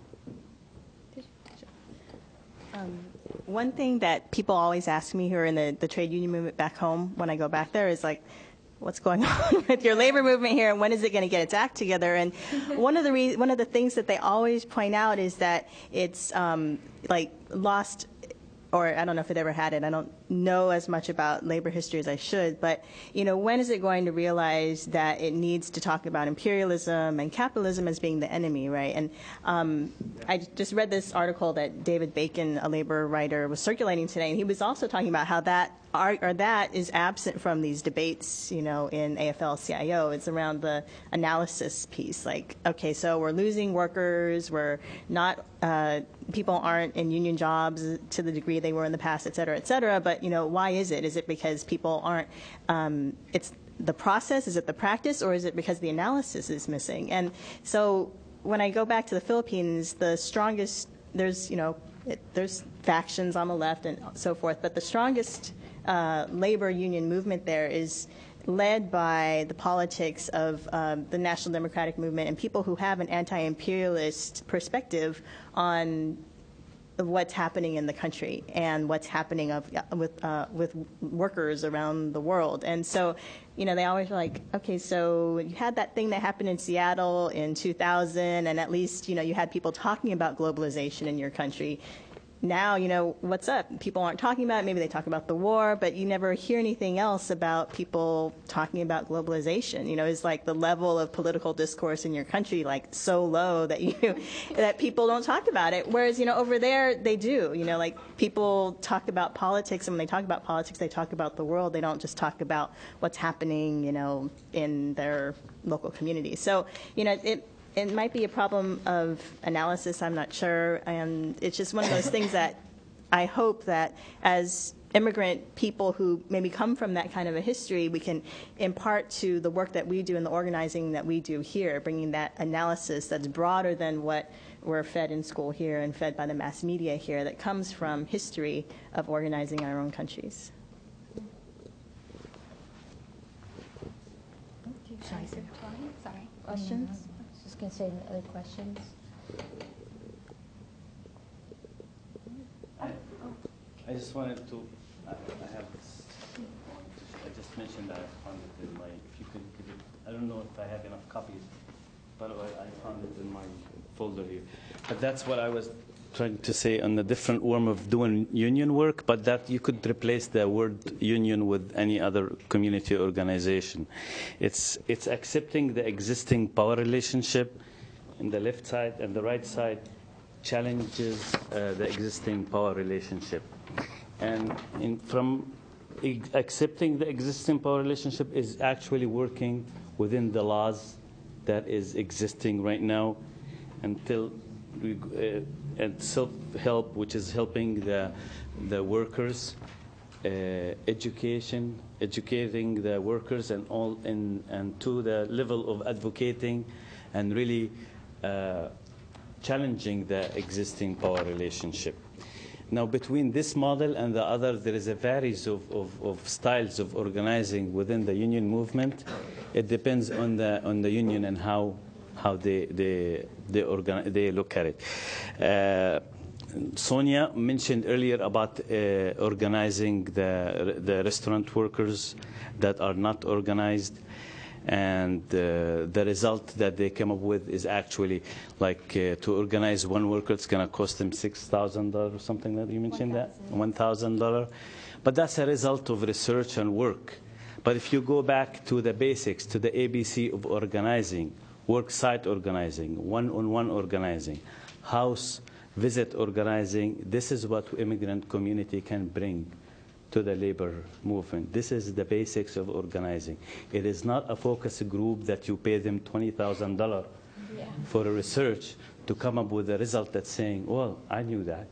S5: Um, one thing that people always ask me here in the, the trade union movement back home when I go back there is like, what's going on with your labor movement here, and when is it going to get its act together? And one of the re- one of the things that they always point out is that it's um, like lost, or I don't know if it ever had it. I don't know as much about labor history as I should, but, you know, when is it going to realize that it needs to talk about imperialism and capitalism as being the enemy, right? And um, I just read this article that David Bacon, a labor writer, was circulating today, and he was also talking about how that are, or that is absent from these debates, you know, in A F L C I O. It's around the analysis piece, like, okay, so we're losing workers, we're not, uh, people aren't in union jobs to the degree they were in the past, et cetera, et cetera, but, you know, why is it? Is it because people aren't, um, it's the process, is it the practice, or is it because the analysis is missing? And so when I go back to the Philippines, the strongest, there's, you know, it, there's factions on the left and so forth, but the strongest uh, labor union movement there is led by the politics of um, the National Democratic Movement and people who have an anti-imperialist perspective on what's happening in the country and what's happening of, with uh, with workers around the world. And so, you know, they always are like, okay, so you had that thing that happened in Seattle in two thousand, and at least, you know, you had people talking about globalization in your country. Now, you know, what's up? People aren't talking about it. Maybe they talk about the war, but you never hear anything else about people talking about globalization. You know, is like the level of political discourse in your country like so low that you that people don't talk about it. Whereas, you know, over there they do. You know, like people talk about politics, and when they talk about politics, they talk about the world. They don't just talk about what's happening, you know, in their local community. So, you know, it. It might be a problem of analysis, I'm not sure, and it's just one of those things that I hope that as immigrant people who maybe come from that kind of a history, we can impart to the work that we do and the organizing that we do here, bringing that analysis that's broader than what we're fed in school here and fed by the mass media here, that comes from history of organizing our own countries.
S2: Sorry. Sorry. Questions? Going to say any other questions?
S6: I, I just wanted to, I, I have this, I just mentioned that I found it in my, if you could give it, I don't know if I have enough copies, but I, I found it in my folder here. But that's what I was trying to say on the different form of doing union work, but that you could replace the word union with any other community organization. It's, it's accepting the existing power relationship in the left side, and the right side challenges uh, the existing power relationship. And in, from e accepting the existing power relationship is actually working within the laws that is existing right now until we, uh, and self-help, which is helping the, the workers, uh, education, educating the workers, and all, in, and to the level of advocating and really uh, challenging the existing power relationship. Now, between this model and the other, there is a varies of, of, of styles of organizing within the union movement. It depends on the on the union and how how they they they, organ they look at it. Uh, Sonia mentioned earlier about uh, organizing the the restaurant workers that are not organized, and uh, the result that they come up with is actually like uh, to organize one worker, it's going to cost them six thousand dollars or something. That you mentioned that one thousand dollars, but that's a result of research and work. But if you go back to the basics, to the A B C of organizing, work site organizing, one-on-one organizing, house visit organizing, this is what immigrant community can bring to the labor movement. This is the basics of organizing. It is not a focus group that you pay them twenty thousand dollars yeah. for a research to come up with a result that's saying, well, I knew that.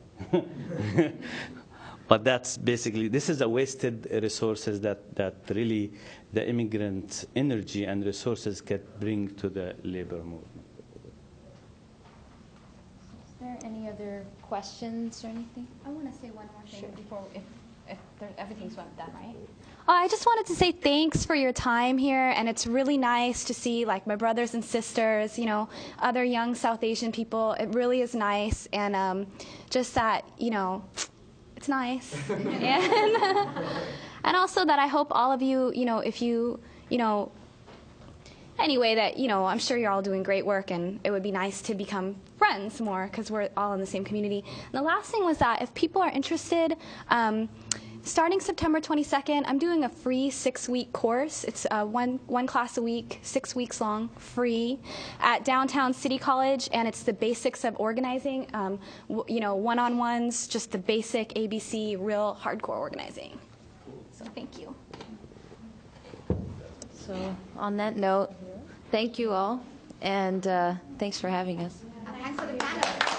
S6: But that's basically, this is a wasted resources that, that really the immigrant energy and resources can bring to the labor movement.
S2: Is there any other questions or anything?
S4: I want to say one more thing
S2: Sure.
S4: before, if, if there, everything's done, right? Uh, I just wanted to say thanks for your time here, and it's really nice to see like my brothers and sisters, you know, other young South Asian people. It really is nice, and um, just that, you know, it's nice. and, and also that I hope all of you, you know, if you, you know, anyway, that, you know, I'm sure you're all doing great work, and it would be nice to become friends more because we're all in the same community. And the last thing was that if people are interested, um, starting September twenty-second, I'm doing a free six-week course. It's uh, one, one class a week, six weeks long, free, at Downtown City College, and it's the basics of organizing, um, w- you know, one-on-ones, just the basic A B C, real hardcore organizing. So thank you.
S2: So on that note, thank you all, and uh, thanks for having us.
S3: Thanks for the panel.